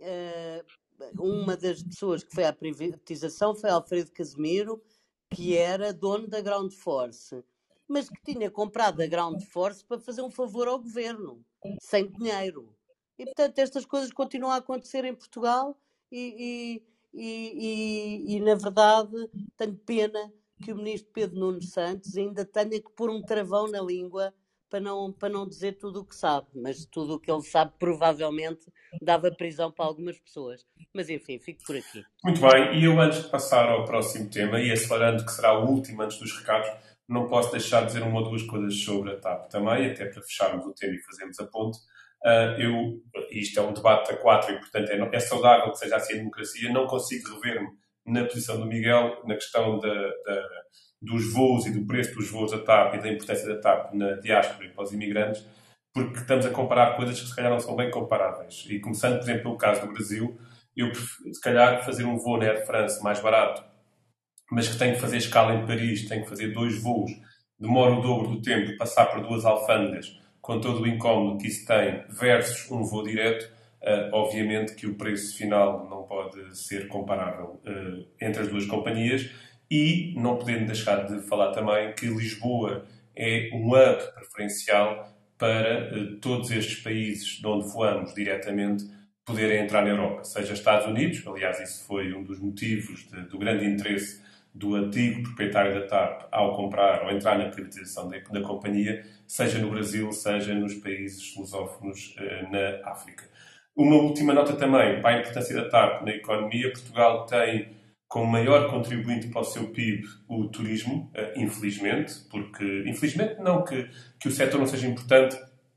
Uma das pessoas que foi à privatização foi Alfredo Casemiro, que era dono da Ground Force. mas que tinha comprado a Ground Force para fazer um favor ao governo, sem dinheiro. E, portanto, estas coisas continuam a acontecer em Portugal e, e, e, e, e na verdade, tenho pena que o ministro Pedro Nuno Santos ainda tenha que pôr um travão na língua para não, para não dizer tudo o que sabe, mas tudo o que ele sabe provavelmente dava prisão para algumas pessoas. Mas enfim, fico por aqui. Muito bem, e eu antes de passar ao próximo tema, e acelerando que será o último antes dos recados, não posso deixar de dizer uma ou duas coisas sobre a TAP também, até para fecharmos o tema e fazermos a ponte. Uh, eu, isto é um debate a quatro e, portanto, é, é saudável que seja assim a democracia. Não consigo rever-me na posição do Miguel, na questão da, da, dos voos e do preço dos voos da TAP e da importância da TAP na diáspora e para os imigrantes, porque estamos a comparar coisas que se calhar não são bem comparáveis. E começando, por exemplo, pelo caso do Brasil, eu prefiro, se calhar, fazer um voo na Air France mais barato, mas que tenho que fazer escala em Paris, tenho que fazer dois voos, demora o dobro do tempo, passar por duas alfândegas, com todo o incómodo que isso tem, versus um voo direto, uh, obviamente que o preço final não pode ser comparável uh, entre as duas companhias. E não podendo deixar de falar também que Lisboa é um hub preferencial para uh, todos estes países de onde voamos diretamente poderem entrar na Europa, seja Estados Unidos, aliás, isso foi um dos motivos de, do grande interesse do antigo proprietário da TAP ao comprar ou entrar na privatização da, da companhia, seja no Brasil, seja nos países lusófonos eh, na África. Uma última nota também para a importância da TAP na economia. Portugal tem como maior contribuinte para o seu P I B o turismo, eh, infelizmente, porque, infelizmente não que, que o setor não seja importante,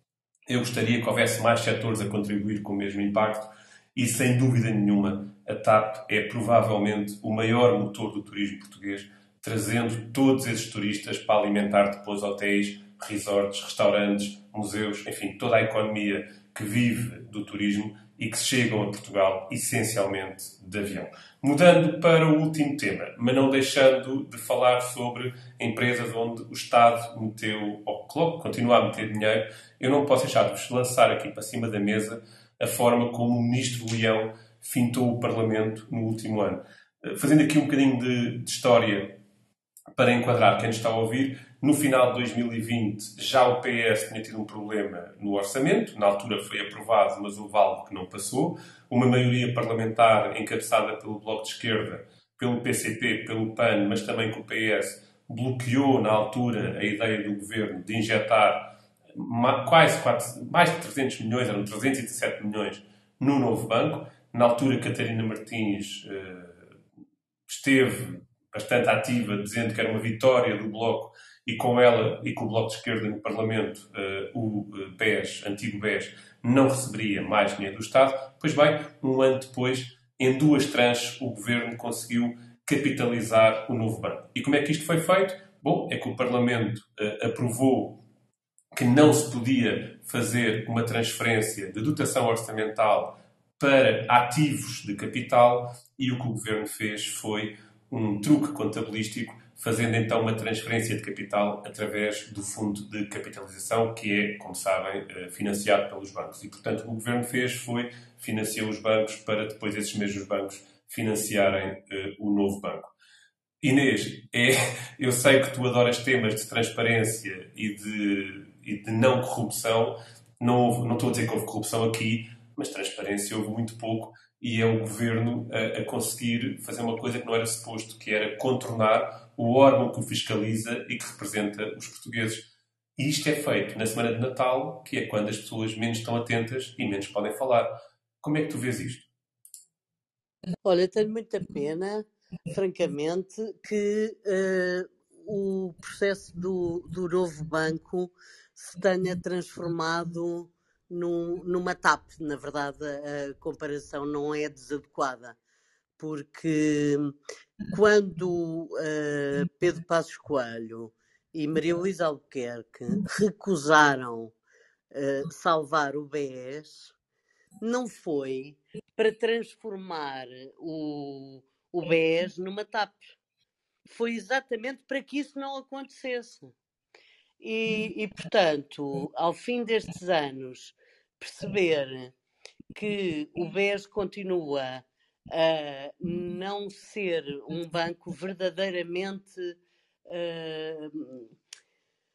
eu gostaria que houvesse mais setores a contribuir com o mesmo impacto e, sem dúvida nenhuma, a TAP é provavelmente o maior motor do turismo português, trazendo todos esses turistas para alimentar depois hotéis, resorts, restaurantes, museus, enfim, toda a economia que vive do turismo e que chegam a Portugal essencialmente de avião. Mudando para o último tema, mas não deixando de falar sobre empresas onde o Estado meteu, ou continua a meter dinheiro, eu não posso deixar de vos lançar aqui para cima da mesa a forma como o Ministro Leão fintou o Parlamento no último ano. Fazendo aqui um bocadinho de, de história para enquadrar quem nos está a ouvir, no final de dois mil e vinte já o P S tinha tido um problema no orçamento, na altura foi aprovado, mas houve algo que não passou. Uma maioria parlamentar encabeçada pelo Bloco de Esquerda, pelo P C P, pelo P A N, mas também com o P S, bloqueou na altura a ideia do Governo de injetar quase quatro, mais de trezentos milhões, eram trezentos e dezessete milhões, no novo banco. Na altura, Catarina Martins uh, esteve bastante ativa, dizendo que era uma vitória do Bloco e com ela e com o Bloco de Esquerda no Parlamento, uh, o B E S, antigo B E S, não receberia mais dinheiro do Estado. Pois bem, um ano depois, em duas tranches, o Governo conseguiu capitalizar o novo banco. E como é que isto foi feito? Bom, é que o Parlamento uh, aprovou que não se podia fazer uma transferência de dotação orçamental para ativos de capital e o que o Governo fez foi um truque contabilístico, fazendo então uma transferência de capital através do Fundo de Capitalização, que é, como sabem, financiado pelos bancos. E, portanto, o que o Governo fez foi financiar os bancos para depois esses mesmos bancos financiarem uh, o novo banco. Inês, é, eu sei que tu adoras temas de transparência e de, e de não corrupção. Não, houve, não estou a dizer que houve corrupção aqui, mas transparência houve muito pouco e é o Governo a, a conseguir fazer uma coisa que não era suposto, que era contornar o órgão que o fiscaliza e que representa os portugueses. E isto é feito na semana de Natal, que é quando as pessoas menos estão atentas e menos podem falar. Como é que tu vês isto? Olha, tenho muita pena, francamente, que uh, o processo do, do novo banco se tenha transformado num, numa TAP. Na verdade, a comparação não é desadequada, porque quando uh, Pedro Passos Coelho e Maria Luísa Albuquerque recusaram uh, salvar o B E S, não foi para transformar o, o B E S numa TAP. Foi exatamente para que isso não acontecesse. E, e, portanto, ao fim destes anos, perceber que o B E S continua a não ser um banco verdadeiramente uh,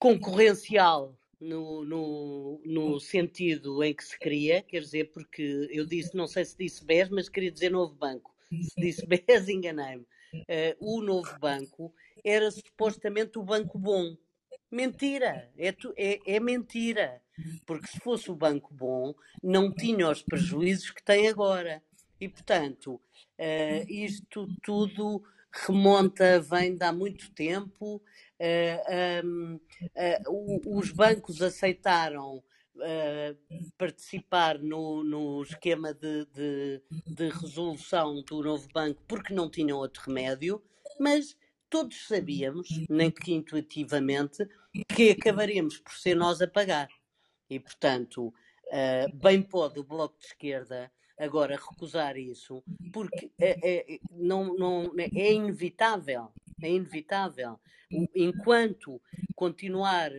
concorrencial no, no, no sentido em que se queria, quer dizer, porque eu disse, não sei se disse B E S, mas queria dizer novo banco. Se disse B E S, enganei-me. Uh, o novo banco era supostamente o banco bom. Mentira, é, tu, é, é mentira. Porque se fosse o banco bom, não tinha os prejuízos que tem agora. E, portanto, uh, isto tudo remonta, vem de há muito tempo. Uh, um, uh, os bancos aceitaram uh, participar no, no esquema de, de, de resolução do novo banco porque não tinham outro remédio, mas todos sabíamos, nem que intuitivamente, que acabaríamos por ser nós a pagar. E, portanto, uh, bem pode o Bloco de Esquerda agora recusar isso, porque é, é, não, não, é inevitável, é inevitável. Enquanto continuar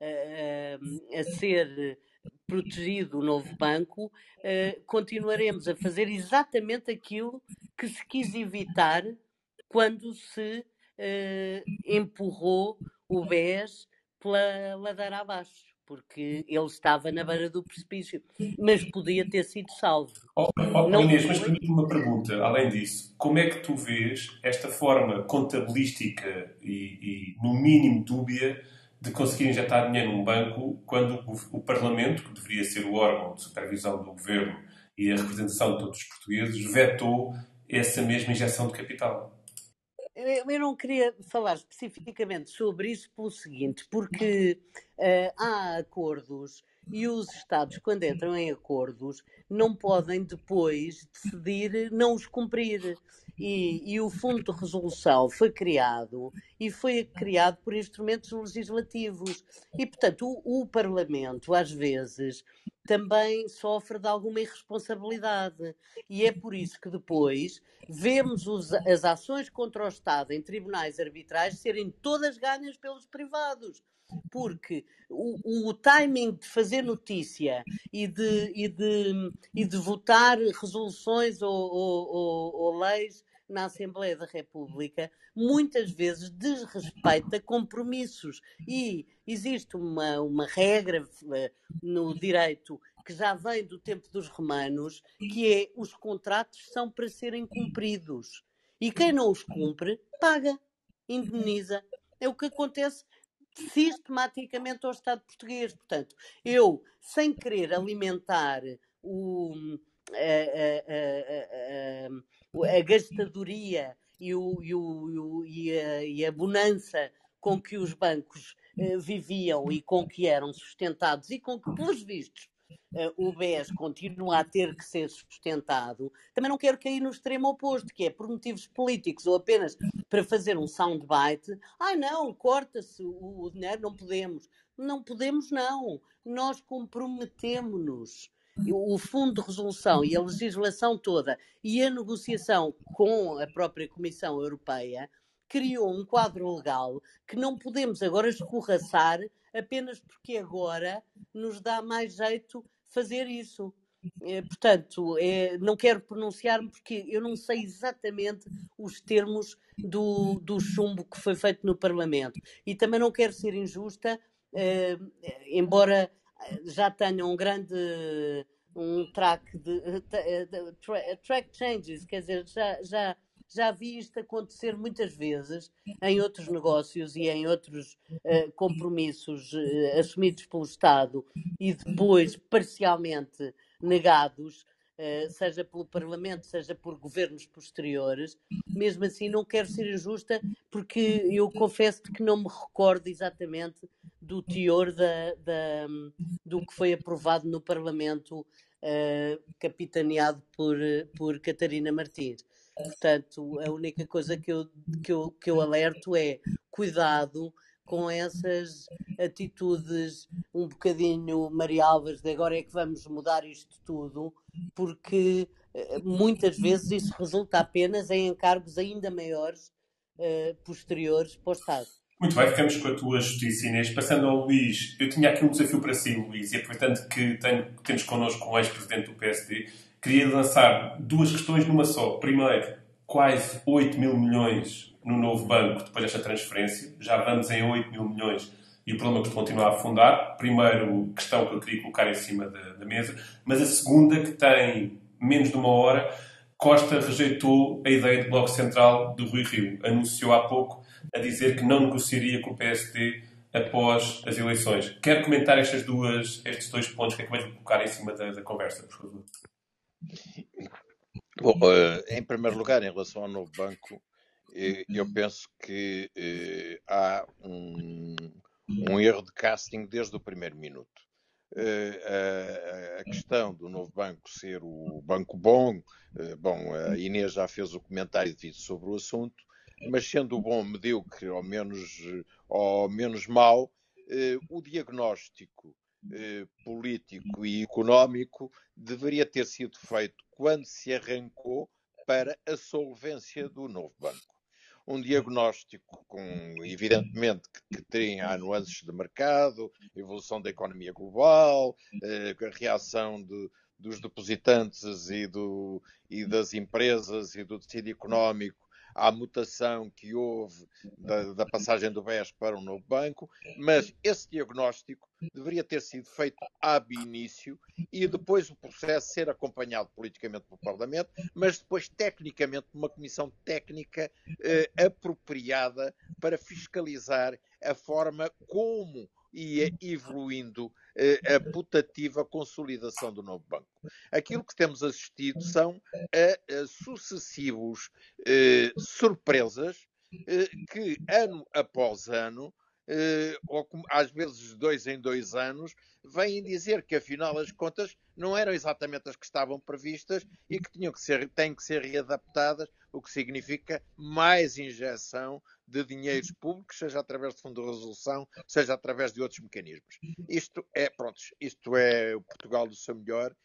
uh, a ser protegido o novo banco, uh, continuaremos a fazer exatamente aquilo que se quis evitar quando se uh, empurrou o B E S pela ladeira abaixo, porque ele estava na beira do precipício, mas podia ter sido salvo. Oh, oh, não Inês, mas permite-me uma pergunta, além disso. Como é que tu vês esta forma contabilística e, e no mínimo, dúbia de conseguir injetar dinheiro num banco quando o, o Parlamento, que deveria ser o órgão de supervisão do governo e a representação de todos os portugueses, vetou essa mesma injeção de capital? Eu não queria falar especificamente sobre isso pelo seguinte, porque uh, há acordos e os Estados, quando entram em acordos, não podem depois decidir não os cumprir. E, e o Fundo de Resolução foi criado e foi criado por instrumentos legislativos. E, portanto, o, o Parlamento, às vezes, também sofre de alguma irresponsabilidade. E é por isso que depois vemos os, as ações contra o Estado em tribunais arbitrais serem todas ganhas pelos privados. Porque o, o timing de fazer notícia e de, e de, e de votar resoluções ou, ou, ou, ou leis na Assembleia da República muitas vezes desrespeita compromissos. E existe uma, uma regra no direito que já vem do tempo dos romanos, que é os contratos são para serem cumpridos. E quem não os cumpre, paga, indemniza. É o que acontece sistematicamente ao Estado português. Portanto, eu, sem querer alimentar o, a, a, a, a gastadoria e, o, e, o, e, a, e a bonança com que os bancos uh, viviam e com que eram sustentados e com que, pelos vistos, Uh, o B E S continua a ter que ser sustentado, também não quero cair no extremo oposto, que é por motivos políticos ou apenas para fazer um soundbite. Ai não, corta-se o, o dinheiro, não podemos. Não podemos não, nós comprometemo-nos. O Fundo de Resolução e a legislação toda e a negociação com a própria Comissão Europeia criou um quadro legal que não podemos agora escorraçar apenas porque agora nos dá mais jeito fazer isso. É, portanto, é, não quero pronunciar-me porque eu não sei exatamente os termos do, do chumbo que foi feito no Parlamento. E também não quero ser injusta, é, embora já tenha um grande um track de, de, de track changes, quer dizer, já, já, já vi isto acontecer muitas vezes em outros negócios e em outros uh, compromissos uh, assumidos pelo Estado e depois parcialmente negados, uh, seja pelo Parlamento, seja por governos posteriores. Mesmo assim, não quero ser injusta, porque eu confesso que não me recordo exatamente do teor da, da, do que foi aprovado no Parlamento, uh, capitaneado por, por Catarina Martins. Portanto, a única coisa que eu, que, eu, que eu alerto é cuidado com essas atitudes um bocadinho Maria Alves de agora é que vamos mudar isto tudo, porque muitas vezes isso resulta apenas em encargos ainda maiores uh, posteriores para o Estado. Muito bem, ficamos com a tua justiça, Inês. Passando ao Luís, eu tinha aqui um desafio para si, Luís, e aproveitando que tenho, temos connosco um ex-presidente do P S D, queria lançar duas questões numa só. Primeiro, quase oito mil milhões no novo banco depois desta transferência. Já vamos em oito mil milhões e o problema que continua a afundar. Primeiro, questão que eu queria colocar em cima da, da mesa, mas a segunda, que tem menos de uma hora, Costa rejeitou a ideia de Bloco Central do Rui Rio. Anunciou há pouco a dizer que não negociaria com o P S D após as eleições. Quero comentar estas duas, estes dois pontos que acabei de colocar em cima da, da conversa, por favor. Bom, em primeiro lugar, em relação ao novo banco, eu penso que há um, um erro de casting desde o primeiro minuto. A questão do novo banco ser o banco bom, bom, a Inês já fez o comentário devido sobre o assunto, mas sendo bom, medíocre ou menos, ou menos mau, o diagnóstico político e económico deveria ter sido feito quando se arrancou para a solvência do novo banco. Um diagnóstico com, evidentemente, que, que tenha nuances de mercado, evolução da economia global, a reação de, dos depositantes e, do, e das empresas e do tecido económico à mutação que houve da, da passagem do B E S para um novo banco, mas esse diagnóstico deveria ter sido feito ab início e depois o processo ser acompanhado politicamente pelo Parlamento, mas depois tecnicamente uma comissão técnica eh, apropriada para fiscalizar a forma como ia evoluindo eh, a putativa consolidação do novo banco. Aquilo que temos assistido são a, a sucessivos eh, surpresas eh, que, ano após ano, eh, ou às vezes dois em dois anos, vêm dizer que, afinal, as contas não eram exatamente as que estavam previstas e que tinham que ser, têm que ser readaptadas, o que significa mais injeção de dinheiros públicos, seja através de fundo de resolução, seja através de outros mecanismos. Isto é, pronto, isto é o Portugal do seu melhor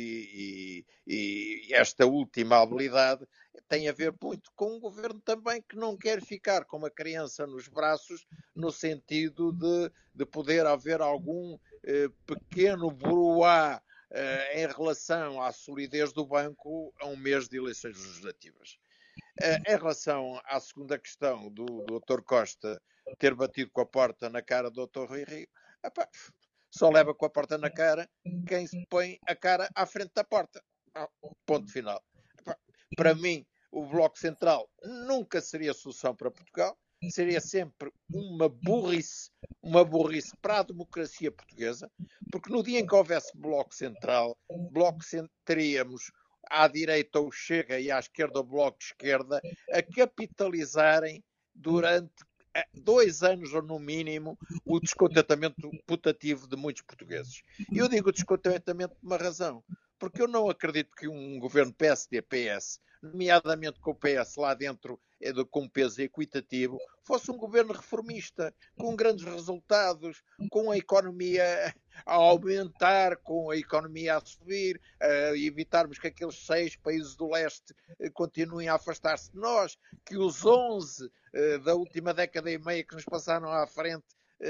e, e, e esta última habilidade tem a ver muito com um governo também que não quer ficar com uma criança nos braços no sentido de, de poder haver algum eh, pequeno broá eh, em relação à solidez do banco a um mês de eleições legislativas. Em relação à segunda questão do, do doutor Costa ter batido com a porta na cara do doutor Rui Rio, epá, só leva com a porta na cara quem se põe a cara à frente da porta. Ponto final. Epá, para mim, o Bloco Central nunca seria solução para Portugal, seria sempre uma burrice, uma burrice para a democracia portuguesa, porque no dia em que houvesse Bloco Central, Bloco Central teríamos à direita o Chega e à esquerda o Bloco de Esquerda a capitalizarem durante dois anos ou no mínimo o descontentamento putativo de muitos portugueses. E eu digo descontentamento por uma razão, porque eu não acredito que um governo P S D P S, nomeadamente com o P S lá dentro com peso equitativo, fosse um governo reformista, com grandes resultados, com a economia a aumentar, com a economia a subir, a evitarmos que aqueles seis países do leste continuem a afastar-se de nós, que os onze da última década e meia que nos passaram à frente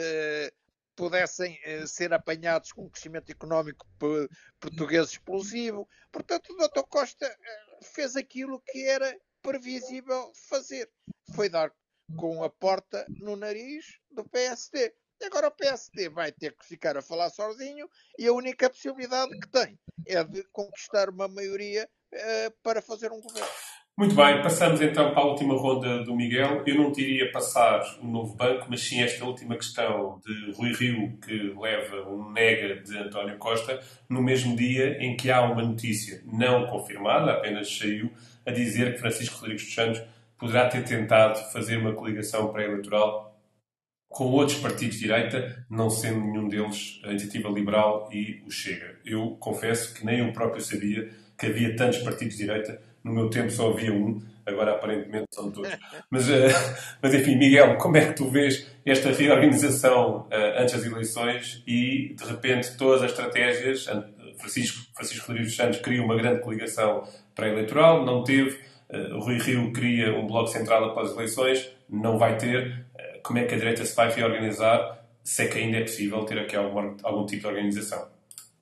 pudessem ser apanhados com um crescimento económico português explosivo. Portanto, o doutor Costa fez aquilo que era previsível fazer. Foi dar com a porta no nariz do P S D. E agora o P S D vai ter que ficar a falar sozinho e a única possibilidade que tem é de conquistar uma maioria uh, para fazer um governo. Muito bem, passamos então para a última ronda do Miguel. Eu não teria passar o novo banco, mas sim esta última questão de Rui Rio, que leva um nega de António Costa, no mesmo dia em que há uma notícia não confirmada, apenas saiu, a dizer que Francisco Rodrigues dos Santos poderá ter tentado fazer uma coligação pré-eleitoral com outros partidos de direita, não sendo nenhum deles a Iniciativa Liberal e o Chega. Eu confesso que nem eu próprio sabia que havia tantos partidos de direita. No meu tempo só havia um, agora aparentemente são todos. Mas, uh, mas enfim, Miguel, como é que tu vês esta reorganização uh, antes das eleições e, de repente, todas as estratégias... Francisco, Francisco Rodrigues dos Santos cria uma grande coligação pré-eleitoral, não teve. Uh, Rui Rio cria um bloco central após as eleições, não vai ter. Uh, como é que a direita se vai reorganizar, se é que ainda é possível ter aqui algum, algum tipo de organização?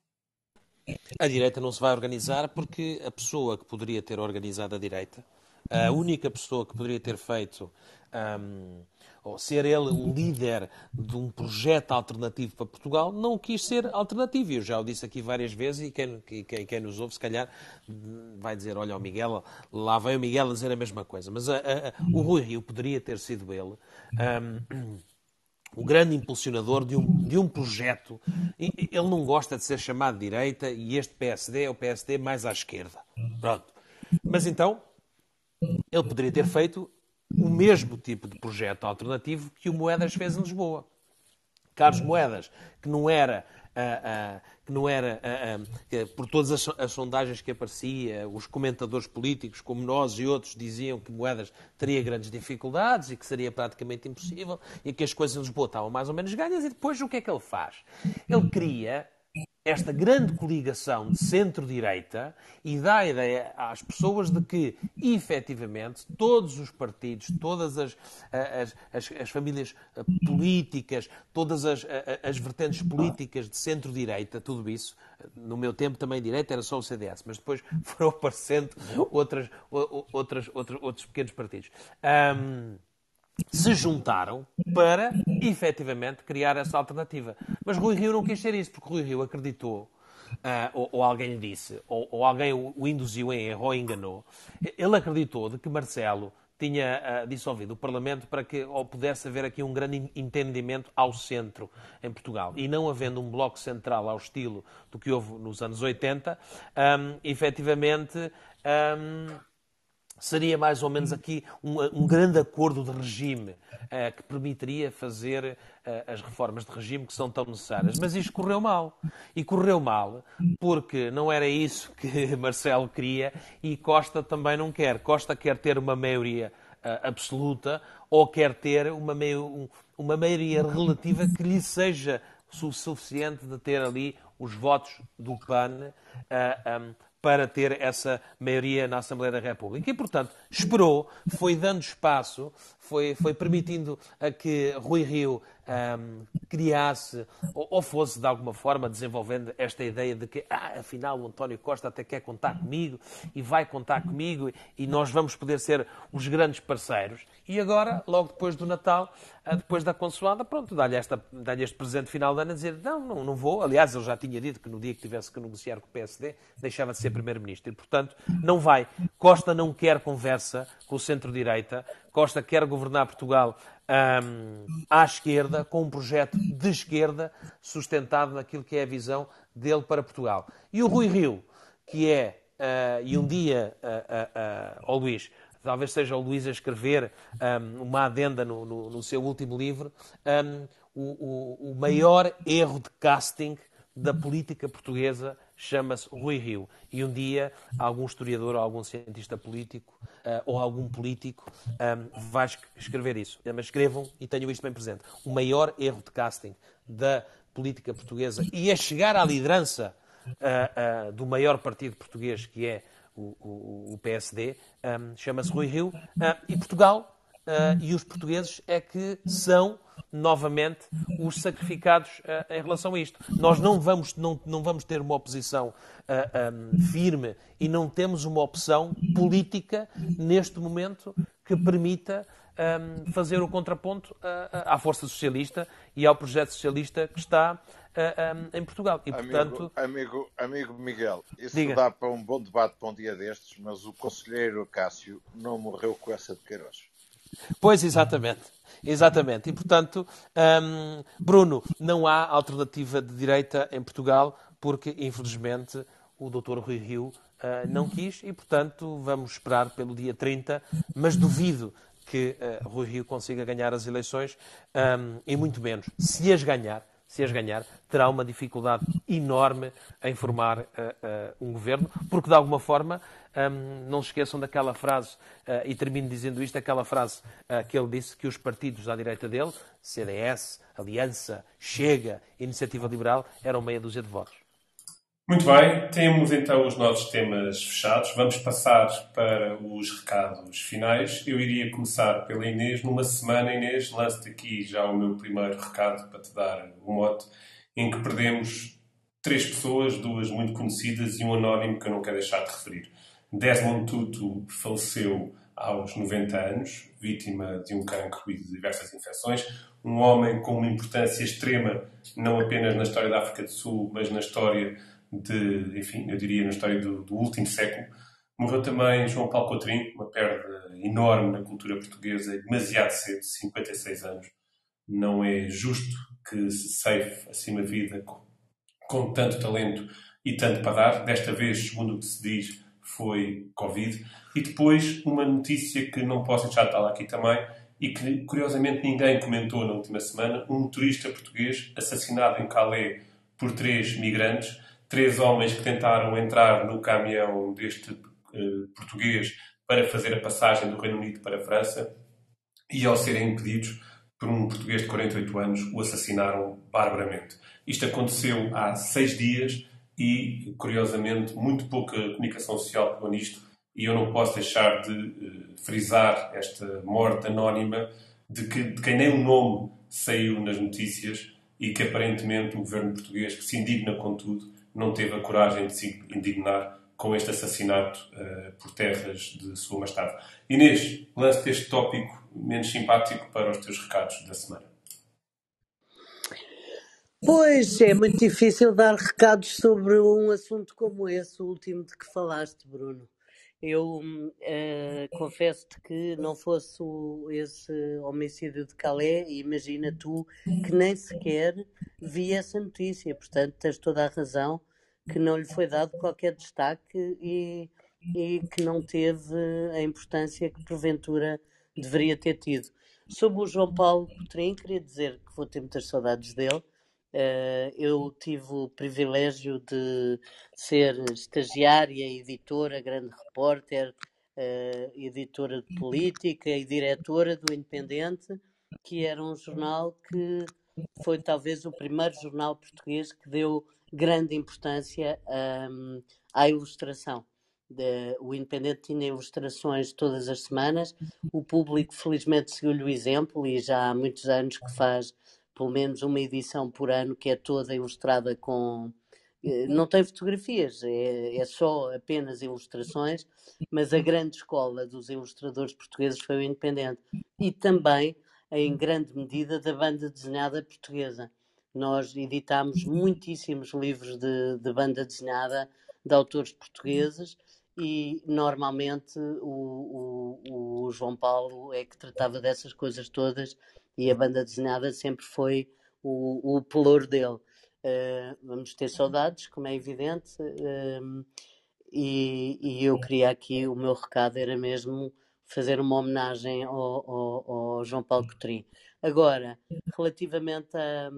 A direita não se vai organizar porque a pessoa que poderia ter organizado a direita, a única pessoa que poderia ter feito um, ou ser ele o líder de um projeto alternativo para Portugal, não quis ser alternativo. Eu já o disse aqui várias vezes e quem, quem, quem nos ouve, se calhar, vai dizer, olha, o Miguel, lá vai o Miguel a dizer a mesma coisa. Mas a, a, o Rui Rio poderia ter sido ele um, o grande impulsionador de um, de um projeto. Ele não gosta de ser chamado de direita e este P S D é o P S D mais à esquerda. Pronto. Mas então, ele poderia ter feito o mesmo tipo de projeto alternativo que o Moedas fez em Lisboa. Carlos Moedas, que não era, uh, uh, que não era uh, uh, que, por todas as, as sondagens que aparecia, os comentadores políticos, como nós e outros, diziam que Moedas teria grandes dificuldades e que seria praticamente impossível e que as coisas em Lisboa estavam mais ou menos ganhas. E depois o que é que ele faz? Ele cria esta grande coligação de centro-direita e dá a ideia às pessoas de que, efetivamente, todos os partidos, todas as, as, as, as famílias políticas, todas as, as vertentes políticas de centro-direita, tudo isso, no meu tempo também direita era só o C D S, mas depois foram aparecendo outras, outras, outras, outros pequenos partidos. Um, se juntaram para, efetivamente, criar essa alternativa. Mas Rui Rio não quis ser isso, porque Rui Rio acreditou, uh, ou, ou alguém lhe disse, ou, ou alguém o, o induziu em erro ou enganou. Ele acreditou de que Marcelo tinha uh, dissolvido o Parlamento para que ou pudesse haver aqui um grande entendimento ao centro em Portugal. E não havendo um bloco central ao estilo do que houve nos anos oitenta, um, efetivamente... Um, seria mais ou menos aqui um, um grande acordo de regime uh, que permitiria fazer uh, as reformas de regime que são tão necessárias. Mas isto correu mal. E correu mal porque não era isso que Marcelo queria e Costa também não quer. Costa quer ter uma maioria uh, absoluta ou quer ter uma, meio, uma maioria relativa que lhe seja o suficiente de ter ali os votos do P A N uh, um, para ter essa maioria na Assembleia da República. E, portanto, esperou, foi dando espaço, foi, foi permitindo a que Rui Rio um, criasse ou, ou fosse, de alguma forma, desenvolvendo esta ideia de que, ah, afinal, o António Costa até quer contar comigo e vai contar comigo e nós vamos poder ser os grandes parceiros. E agora, logo depois do Natal, depois da consoada, pronto, dá-lhe, esta, dá-lhe este presente final de ano a dizer não, não, não vou. Aliás, ele já tinha dito que no dia que tivesse que negociar com o P S D, deixava de ser Primeiro-Ministro. E, portanto, não vai. Costa não quer conversa com o centro-direita. Costa quer governar Portugal hum, à esquerda, com um projeto de esquerda sustentado naquilo que é a visão dele para Portugal. E o Rui Rio, que é, uh, e um dia, uh, uh, uh, ó Luís, talvez seja o Luís a escrever um, uma adenda no, no, no seu último livro, um, o, o, o maior erro de casting da política portuguesa chama-se Rui Rio. E um dia algum historiador ou algum cientista político uh, ou algum político um, vai escrever isso. Mas escrevam e tenham isto bem presente. O maior erro de casting da política portuguesa e a chegar à liderança uh, uh, do maior partido português, que é O, o, o P S D, um, chama-se Rui Rio, uh, e Portugal uh, e os portugueses é que são, novamente, os sacrificados uh, em relação a isto. Nós não vamos, não, não vamos ter uma oposição uh, um, firme e não temos uma opção política, neste momento, que permita um, fazer o contraponto uh, à força socialista e ao projeto socialista que está uh, um, em Portugal. E, portanto... amigo, amigo, amigo Miguel, isso Diga. Dá para um bom debate para um dia destes, mas o conselheiro Cássio não morreu com essa de Queiroz. Pois, exatamente. Exatamente. E, portanto, um, Bruno, não há alternativa de direita em Portugal porque, infelizmente, o doutor Rui Rio uh, não quis e, portanto, vamos esperar pelo dia trinta, mas duvido que uh, Rui Rio consiga ganhar as eleições um, e muito menos. Se as ganhar, se as ganhar, terá uma dificuldade enorme em formar uh, uh, um governo, porque de alguma forma, um, não se esqueçam daquela frase, uh, e termino dizendo isto, aquela frase uh, que ele disse que os partidos à direita dele, C D S, Aliança, Chega, Iniciativa Liberal, eram meia dúzia de votos. Muito bem, temos então os nossos temas fechados. Vamos passar para os recados finais. Eu iria começar pela Inês. Numa semana, Inês, lanço-te aqui já o meu primeiro recado para te dar o mote, em que perdemos três pessoas, duas muito conhecidas e um anónimo que eu não quero deixar de referir. Desmond Tutu faleceu aos noventa anos, vítima de um cancro e de diversas infecções. Um homem com uma importância extrema, não apenas na história da África do Sul, mas na história de, enfim, eu diria na história do, do último século. Morreu também João Paulo Cotrim, uma perda enorme na cultura portuguesa, demasiado cedo, cinquenta e seis anos. Não é justo que se ceife assim uma vida com, com tanto talento e tanto para dar. Desta vez, segundo o que se diz, foi Covid. E depois, uma notícia que não posso deixar de estar aqui também, e que, curiosamente, ninguém comentou na última semana, um motorista português assassinado em Calais por três migrantes, três homens que tentaram entrar no caminhão deste uh, português para fazer a passagem do Reino Unido para a França, e ao serem impedidos por um português de quarenta e oito anos, o assassinaram barbaramente. Isto aconteceu há seis dias e, curiosamente, muito pouca comunicação social pegou nisto, e eu não posso deixar de uh, frisar esta morte anónima de, que, de quem nem o nome saiu nas notícias e que, aparentemente, o governo português, que se indigna com tudo, não teve a coragem de se indignar com este assassinato uh, por terras de Sua Majestade. Inês, lance-te este tópico menos simpático para os teus recados da semana. Pois, é muito difícil dar recados sobre um assunto como esse, o último de que falaste, Bruno. Eu uh, confesso-te que não fosse o, esse homicídio de Calais, imagina tu que nem sequer vi essa notícia, portanto tens toda a razão que não lhe foi dado qualquer destaque e, e que não teve a importância que porventura deveria ter tido. Sobre o João Paulo Cotrim, queria dizer que vou ter muitas saudades dele. Uh, eu tive o privilégio de ser estagiária, editora, grande repórter, uh, editora de política e diretora do Independente, que era um jornal que foi talvez o primeiro jornal português que deu grande importância um, à ilustração. De, o Independente tinha ilustrações todas as semanas, o Público felizmente seguiu-lhe o exemplo e já há muitos anos que faz pelo menos uma edição por ano que é toda ilustrada com... Não tem fotografias, é, é só apenas ilustrações, mas a grande escola dos ilustradores portugueses foi o Independente. E também, em grande medida, da banda desenhada portuguesa. Nós editámos muitíssimos livros de, de banda desenhada de autores portugueses e normalmente o, o, o João Paulo é que tratava dessas coisas todas e a banda desenhada sempre foi o, o pelour dele. Uh, vamos ter saudades, como é evidente, uh, e, e eu queria aqui, o meu recado era mesmo fazer uma homenagem ao, ao, ao João Paulo Cotrim. Agora, relativamente a,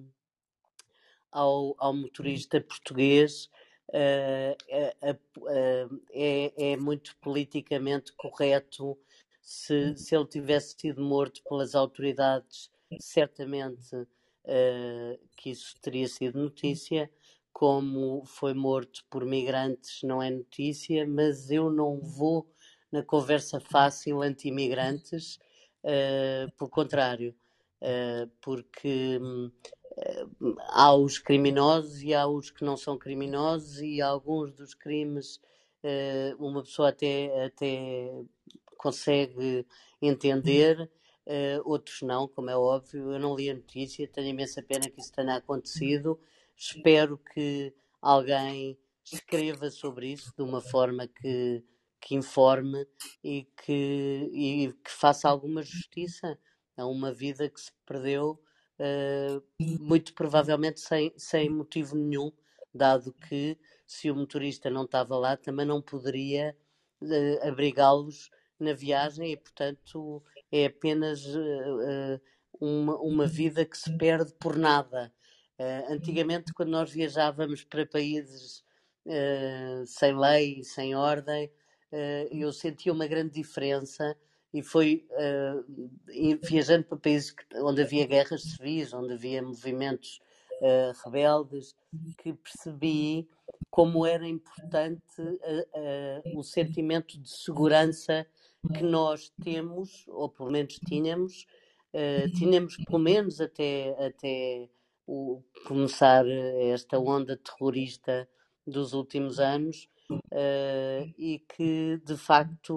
ao, ao motorista português, uh, uh, uh, é, é muito politicamente correto. Se, se ele tivesse sido morto pelas autoridades, certamente uh, que isso teria sido notícia. Como foi morto por migrantes não é notícia, mas eu não vou na conversa fácil anti-imigrantes, uh, pelo contrário, uh, porque uh, há os criminosos e há os que não são criminosos, e alguns dos crimes uh, uma pessoa até, até consegue entender, uh, outros não, como é óbvio. Eu não li a notícia, tenho imensa pena que isso tenha acontecido. Espero que alguém escreva sobre isso de uma forma que, que informe e que, e que faça alguma justiça a uma vida que se perdeu, uh, muito provavelmente sem, sem motivo nenhum, dado que se o motorista não estava lá também não poderia uh, abrigá-los na viagem, e portanto é apenas uh, uh, uma, uma vida que se perde por nada. Uh, antigamente, quando nós viajávamos para países uh, sem lei, sem ordem, uh, eu sentia uma grande diferença, e foi uh, viajando para países que, onde havia guerras civis, onde havia movimentos uh, rebeldes, que percebi como era importante uh, uh, o sentimento de segurança que nós temos, ou pelo menos tínhamos, uh, tínhamos pelo menos até, até o, começar esta onda terrorista dos últimos anos, uh, e que de facto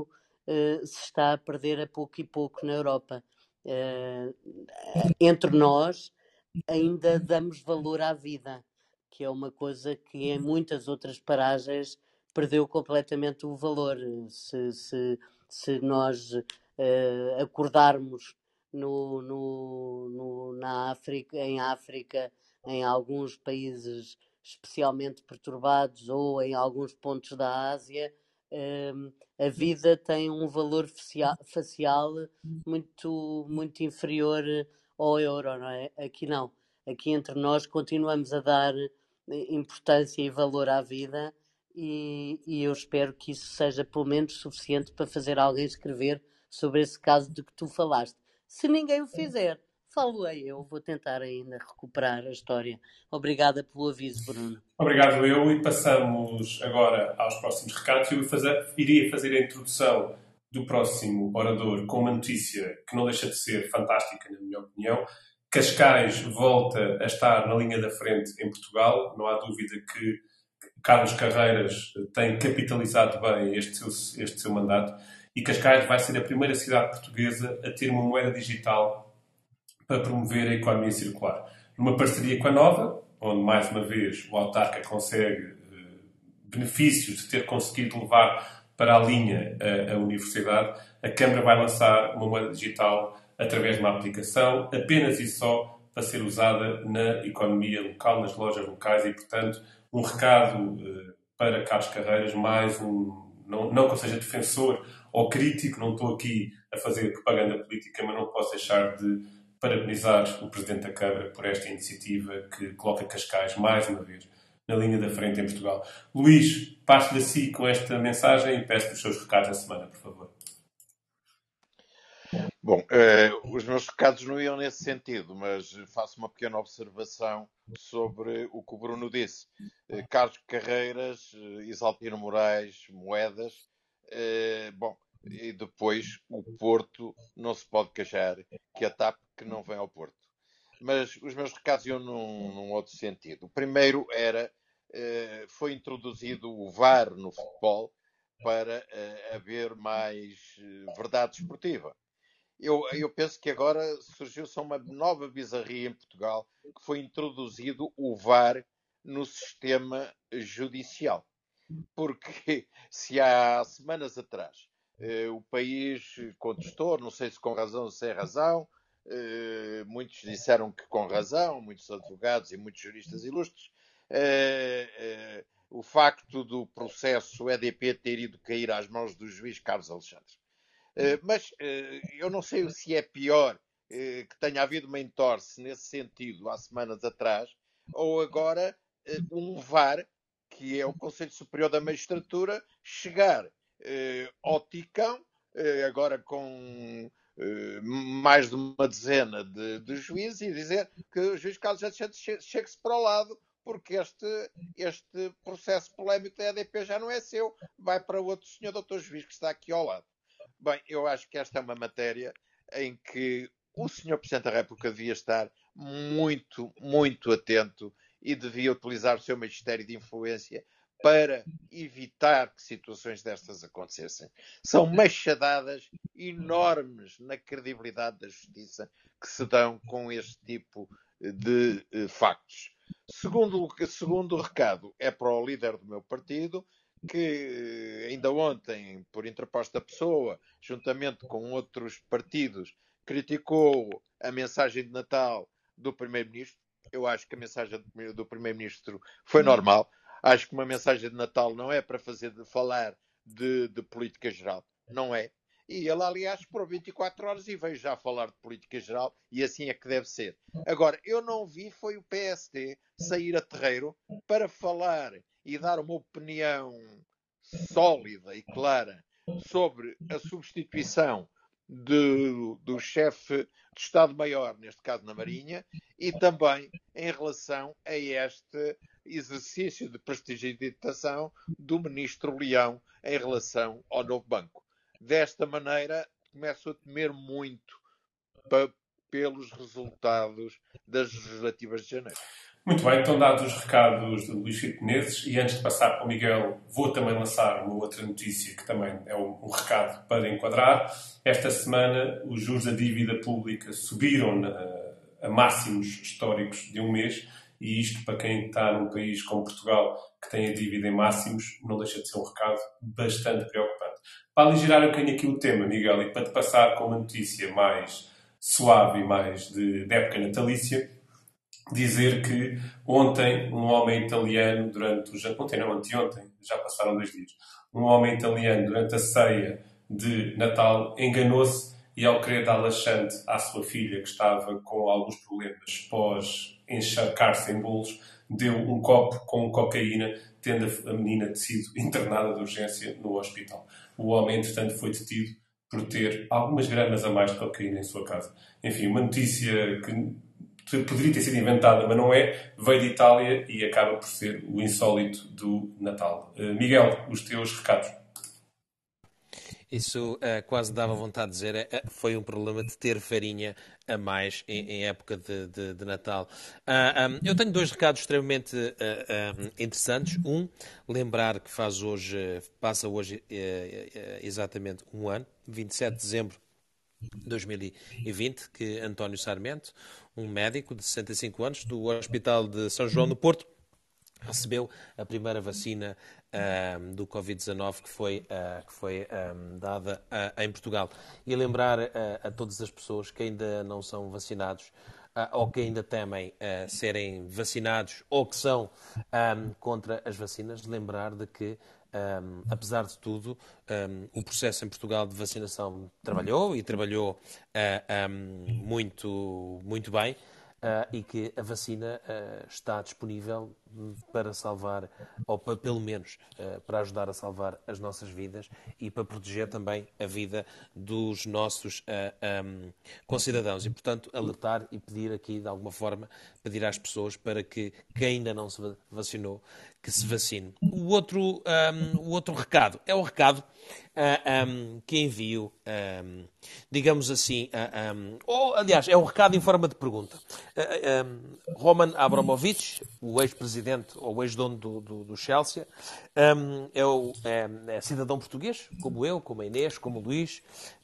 uh, se está a perder a pouco e pouco na Europa. Uh, entre nós, ainda damos valor à vida, que é uma coisa que em muitas outras paragens perdeu completamente o valor. Se, se, se nós uh, acordarmos no, no, no, na África, em África, em alguns países especialmente perturbados ou em alguns pontos da Ásia, um, a vida tem um valor facial, facial muito, muito inferior ao euro, não é? Aqui não. Aqui entre nós continuamos a dar importância e valor à vida e, e eu espero que isso seja pelo menos suficiente para fazer alguém escrever sobre esse caso de que tu falaste. Se ninguém o fizer, falo-ei eu, vou tentar ainda recuperar a história. Obrigada pelo aviso, Bruno. Obrigado eu, e passamos agora aos próximos recados. Eu fazer, iria fazer a introdução do próximo orador com uma notícia que não deixa de ser fantástica, na minha opinião. Cascais volta a estar na linha da frente em Portugal. Não há dúvida que Carlos Carreiras tem capitalizado bem este seu, este seu mandato, e Cascais vai ser a primeira cidade portuguesa a ter uma moeda digital para promover a economia circular. Numa parceria com a Nova, onde, mais uma vez, o autarca consegue eh, benefícios de ter conseguido levar para a linha a, a universidade, a Câmara vai lançar uma moeda digital através de uma aplicação, apenas e só para ser usada na economia local, nas lojas locais, e, portanto, um recado eh, para Carlos Carreiras, mais um, não, não que eu seja defensor ou crítico, não estou aqui a fazer propaganda política, mas não posso deixar de parabenizar o Presidente da Câmara por esta iniciativa que coloca Cascais, mais uma vez, na linha da frente em Portugal. Luís, passo-lhe a si com esta mensagem e peço os seus recados da semana, por favor. Bom, eh, os meus recados não iam nesse sentido, mas faço uma pequena observação sobre o que o Bruno disse. Eh, Carlos Carreiras, eh, Isaltino Moraes, Moedas, eh, bom, e depois o Porto não se pode queixar que a T A P que não vem ao Porto. Mas os meus recados iam num, num outro sentido. O primeiro era, eh, foi introduzido o V A R no futebol para eh, haver mais eh, verdade esportiva. Eu, eu penso que agora surgiu-se uma nova bizarria em Portugal, que foi introduzido o V A R no sistema judicial. Porque se há semanas atrás eh, o país contestou, não sei se com razão ou sem razão, eh, muitos disseram que com razão, muitos advogados e muitos juristas ilustres, eh, eh, o facto do processo E D P ter ido cair às mãos do juiz Carlos Alexandre. Uh, mas uh, eu não sei se é pior uh, que tenha havido uma entorse nesse sentido há semanas atrás, ou agora uh, um V A R, que é o Conselho Superior da Magistratura, chegar uh, ao Ticão, uh, agora com uh, mais de uma dezena de, de juízes, e dizer que o juiz Carlos Alexandre chegue-se para o lado, porque este, este processo polémico da E D P já não é seu, vai para outro senhor doutor juiz que está aqui ao lado. Bem, eu acho que esta é uma matéria em que o senhor Presidente da República devia estar muito, muito atento e devia utilizar o seu magistério de influência para evitar que situações destas acontecessem. São machadadas enormes na credibilidade da justiça que se dão com este tipo de uh, factos. Segundo, segundo recado é para o líder do meu partido, que ainda ontem, por interposta pessoa, juntamente com outros partidos, criticou a mensagem de Natal do Primeiro-Ministro. Eu acho que a mensagem do Primeiro-Ministro foi normal. Acho que uma mensagem de Natal não é para fazer de falar de, de política geral. Não é. E ele, aliás, por vinte e quatro horas e veio já falar de política geral, e assim é que deve ser. Agora, eu não vi foi o P S D sair a terreiro para falar e dar uma opinião sólida e clara sobre a substituição de, do chefe de Estado-Maior, neste caso na Marinha, e também em relação a este exercício de prestidigitação do ministro Leão em relação ao novo banco. Desta maneira, começo a temer muito pa, pelos resultados das legislativas de janeiro. Muito bem, estão dados os recados do Luís Filipe Menezes e antes de passar para o Miguel vou também lançar uma outra notícia que também é um, um recado para enquadrar. Esta semana os juros da dívida pública subiram a, a máximos históricos de um mês e isto para quem está num país como Portugal que tem a dívida em máximos não deixa de ser um recado bastante preocupante. Para aligerar um bocadinho aqui o tema, Miguel, e para te passar com uma notícia mais suave e mais de, de época natalícia, dizer que ontem um homem italiano, durante o jantar, ontem não, anteontem, já passaram dois dias, um homem italiano durante a ceia de Natal enganou-se e ao querer dar laxante à sua filha, que estava com alguns problemas pós encharcar-se em bolos, deu um copo com cocaína, tendo a menina sido internada de urgência no hospital. O homem, entretanto, foi detido por ter algumas gramas a mais de cocaína em sua casa. Enfim, uma notícia que poderia ter sido inventada, mas não é, veio de Itália e acaba por ser o insólito do Natal. Uh, Miguel, os teus recados. Isso uh, quase dava vontade de dizer, uh, foi um problema de ter farinha a mais em, em época de, de, de Natal. Uh, um, eu tenho dois recados extremamente uh, um, interessantes. Um, lembrar que faz hoje, passa hoje uh, uh, exatamente um ano, vinte e sete de dezembro de dois mil e vinte, que António Sarmento, um médico de sessenta e cinco anos do Hospital de São João do Porto, recebeu a primeira vacina um, do covid dezanove que foi, uh, que foi um, dada uh, em Portugal. E lembrar uh, a todas as pessoas que ainda não são vacinados uh, ou que ainda temem uh, serem vacinados ou que são um, contra as vacinas, lembrar de que Um, apesar de tudo, um, o processo em Portugal de vacinação trabalhou e trabalhou uh, um, muito, muito bem uh, e que a vacina uh, está disponível para salvar, ou para, pelo menos uh, para ajudar a salvar as nossas vidas e para proteger também a vida dos nossos uh, um, concidadãos. E, portanto, alertar e pedir aqui, de alguma forma, pedir às pessoas para que quem ainda não se vacinou, que se vacine. O outro, um, o outro recado é o recado uh, um, que envio, um, digamos assim, uh, um, ou, aliás, é o recado em forma de pergunta. Uh, um, Roman Abramovich, o ex-presidente ou o ex-dono do, do, do Chelsea, um, é, o, é, é cidadão português, como eu, como a Inês, como o Luís,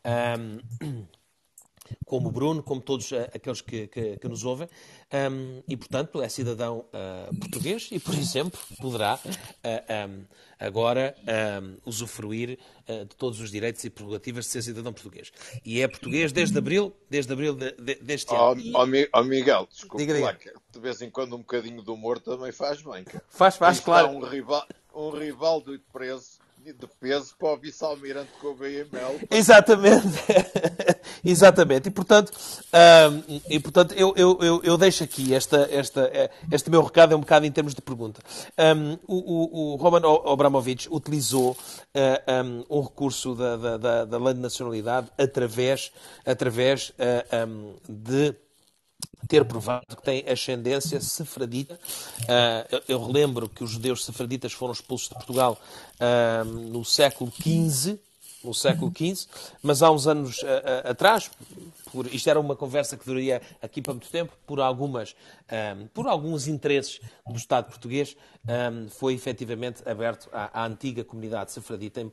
um, como o Bruno, como todos uh, aqueles que, que, que nos ouvem, um, e, portanto, é cidadão uh, português e, por exemplo, poderá uh, um, agora um, usufruir uh, de todos os direitos e prerrogativas de ser cidadão português. E é português desde abril, desde abril de, de, deste oh, ano. Oh, e... oh Miguel, desculpa diga, lá, diga. de vez em quando um bocadinho de humor também faz bem. Cara. Faz, faz, Aí claro. Está um rival, um rival do preso de peso para o vice-almirante com o B M L. Exatamente. Exatamente. E, portanto, um, e, portanto eu, eu, eu, eu deixo aqui esta, esta, este meu recado, é um bocado em termos de pergunta. Um, o, o, o Roman Abramovich utilizou uh, um, um recurso da, da, da, da lei de nacionalidade através, através uh, um, de ter provado que tem ascendência sefardita. Uh, eu relembro que os judeus sefraditas foram expulsos de Portugal uh, no século quinze, no século quinze, mas há uns anos uh, uh, atrás, por, isto era uma conversa que duraria aqui para muito tempo, por, algumas, um, por alguns interesses do Estado português, um, foi efetivamente aberto à, à antiga comunidade sefradita uh,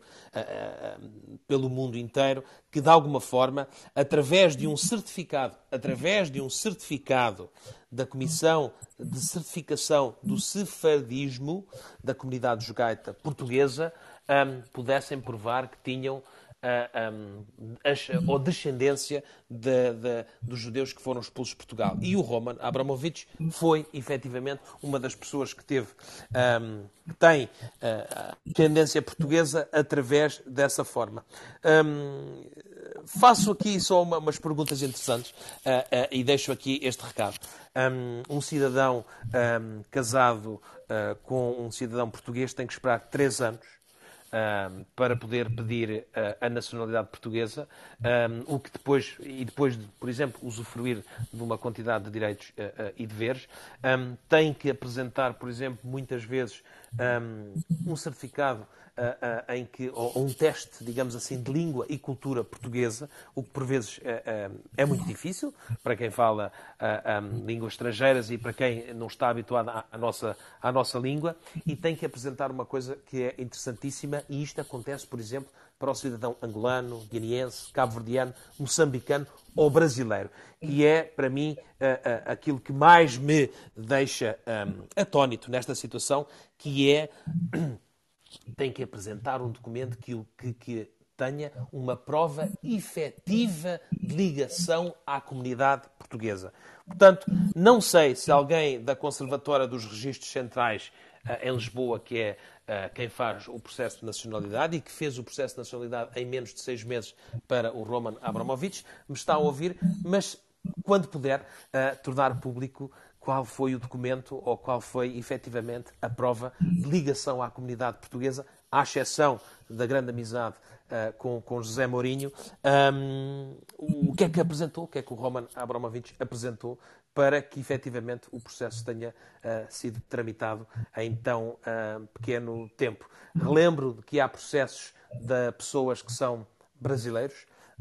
uh, pelo mundo inteiro, que de alguma forma, através de um certificado, através de um certificado da Comissão de Certificação do Sefardismo da comunidade judaaica portuguesa, um, pudessem provar que tinham Uh, um, a, ou descendência de, de, dos judeus que foram expulsos de Portugal. E o Roman Abramovich foi, efetivamente, uma das pessoas que teve, um, que tem uh, descendência portuguesa através dessa forma. Um, faço aqui só uma, umas perguntas interessantes uh, uh, e deixo aqui este recado. Um, um cidadão um, casado uh, com um cidadão português tem que esperar três anos Um, para poder pedir uh, a nacionalidade portuguesa, um, o que depois, e depois de, por exemplo, usufruir de uma quantidade de direitos uh, uh, e deveres, um, tem que apresentar, por exemplo, muitas vezes um, um certificado uh, uh, em que, ou, ou um teste, digamos assim, de língua e cultura portuguesa, o que por vezes uh, uh, é muito difícil para quem fala uh, um, línguas estrangeiras e para quem não está habituado à, à, nossa, à nossa língua, e tem que apresentar uma coisa que é interessantíssima, e isto acontece, por exemplo, para o cidadão angolano, guineense, cabo-verdiano, moçambicano ou brasileiro. E é, para mim, uh, uh, aquilo que mais me deixa um, atónito nesta situação, que é tem que apresentar um documento que, que, que tenha uma prova efetiva de ligação à comunidade portuguesa. Portanto, não sei se alguém da Conservatória dos Registros Centrais em Lisboa, que é uh, quem faz o processo de nacionalidade e que fez o processo de nacionalidade em menos de seis meses para o Roman Abramovich, me está a ouvir, mas quando puder, uh, tornar público qual foi o documento ou qual foi efetivamente a prova de ligação à comunidade portuguesa, à exceção da grande amizade uh, com, com José Mourinho. Um, o que é que apresentou, o que é que o Roman Abramovich apresentou para que efetivamente o processo tenha uh, sido tramitado em tão uh, pequeno tempo. Relembro que há processos de pessoas que são brasileiros,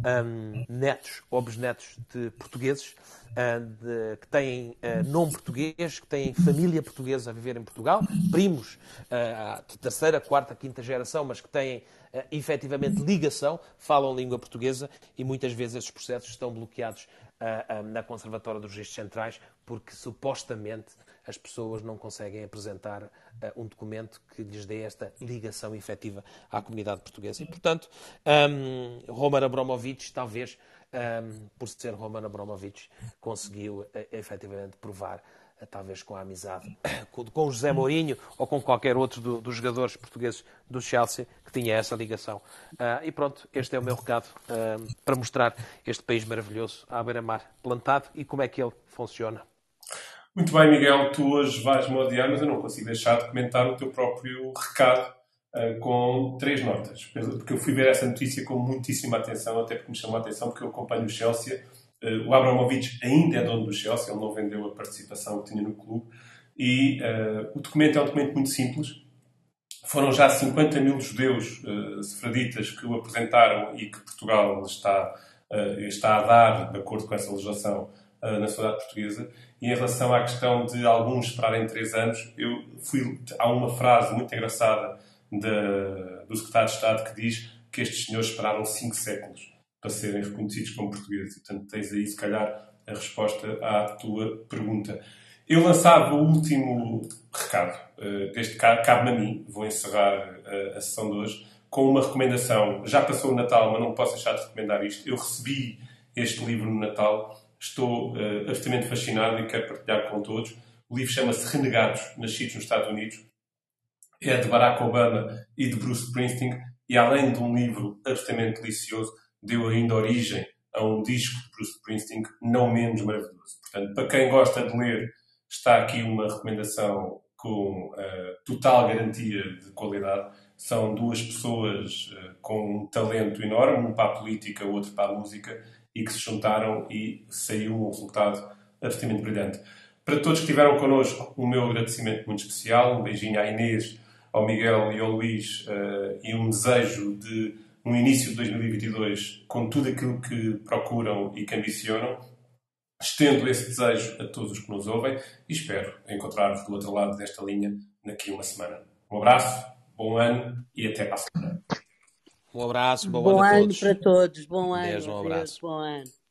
um, netos ou bisnetos de portugueses, uh, de, que têm uh, nome português, que têm família portuguesa a viver em Portugal, primos uh, de terceira, quarta, quinta geração, mas que têm uh, efetivamente ligação, falam língua portuguesa, e muitas vezes esses processos estão bloqueados Uh, uh, na Conservatória dos Registros Centrais, porque supostamente as pessoas não conseguem apresentar uh, um documento que lhes dê esta ligação efetiva à comunidade portuguesa. E, portanto, um, Roman Abramovich, talvez, um, por ser Roman Abramovich, conseguiu uh, efetivamente provar, uh, talvez com a amizade com, com o José Mourinho ou com qualquer outro do, dos jogadores portugueses do Chelsea, que tinha essa ligação. Uh, e pronto, este é o meu recado uh, para mostrar este país maravilhoso à beira-mar plantado e como é que ele funciona. Muito bem, Miguel, tu hoje vais-me odiar, mas eu não consigo deixar de comentar o teu próprio recado uh, com três notas. Porque eu fui ver essa notícia com muitíssima atenção, até porque me chamou a atenção, porque eu acompanho o Chelsea. Uh, o Abramovich ainda é dono do Chelsea, ele não vendeu a participação que tinha no clube. E uh, o documento é um documento muito simples. Foram já cinquenta mil judeus uh, sefraditas que o apresentaram e que Portugal está, uh, está a dar, de acordo com essa legislação, uh, na sociedade portuguesa. E em relação à questão de alguns esperarem três anos, eu fui, há uma frase muito engraçada de, do secretário de Estado que diz que estes senhores esperaram cinco séculos para serem reconhecidos como portugueses. E, portanto, tens aí, se calhar, a resposta à tua pergunta. Eu lançava o último recado, deste cabe-me a mim, vou encerrar a sessão de hoje, com uma recomendação. Já passou o Natal, mas não posso deixar de recomendar isto. Eu recebi este livro no Natal, estou uh, absolutamente fascinado e quero partilhar com todos. O livro chama-se Renegados, Nascidos nos Estados Unidos. É de Barack Obama e de Bruce Springsteen, e além de um livro absolutamente delicioso, deu ainda origem a um disco de Bruce Springsteen não menos maravilhoso. Portanto, para quem gosta de ler, está aqui uma recomendação com uh, total garantia de qualidade. São duas pessoas uh, com um talento enorme, um para a política, o outro para a música, e que se juntaram e saiu um resultado absolutamente brilhante. Para todos que estiveram connosco, o meu agradecimento muito especial, um beijinho à Inês, ao Miguel e ao Luís, uh, e um desejo de um início de dois mil e vinte e dois com tudo aquilo que procuram e que ambicionam. Estendo esse desejo a todos os que nos ouvem e espero encontrar-vos do outro lado desta linha daqui a uma semana. Um abraço, bom ano e até para a semana. Um abraço, bom, bom ano a ano todos. para todos. Bom ano. Beijo, um abraço. Bom ano.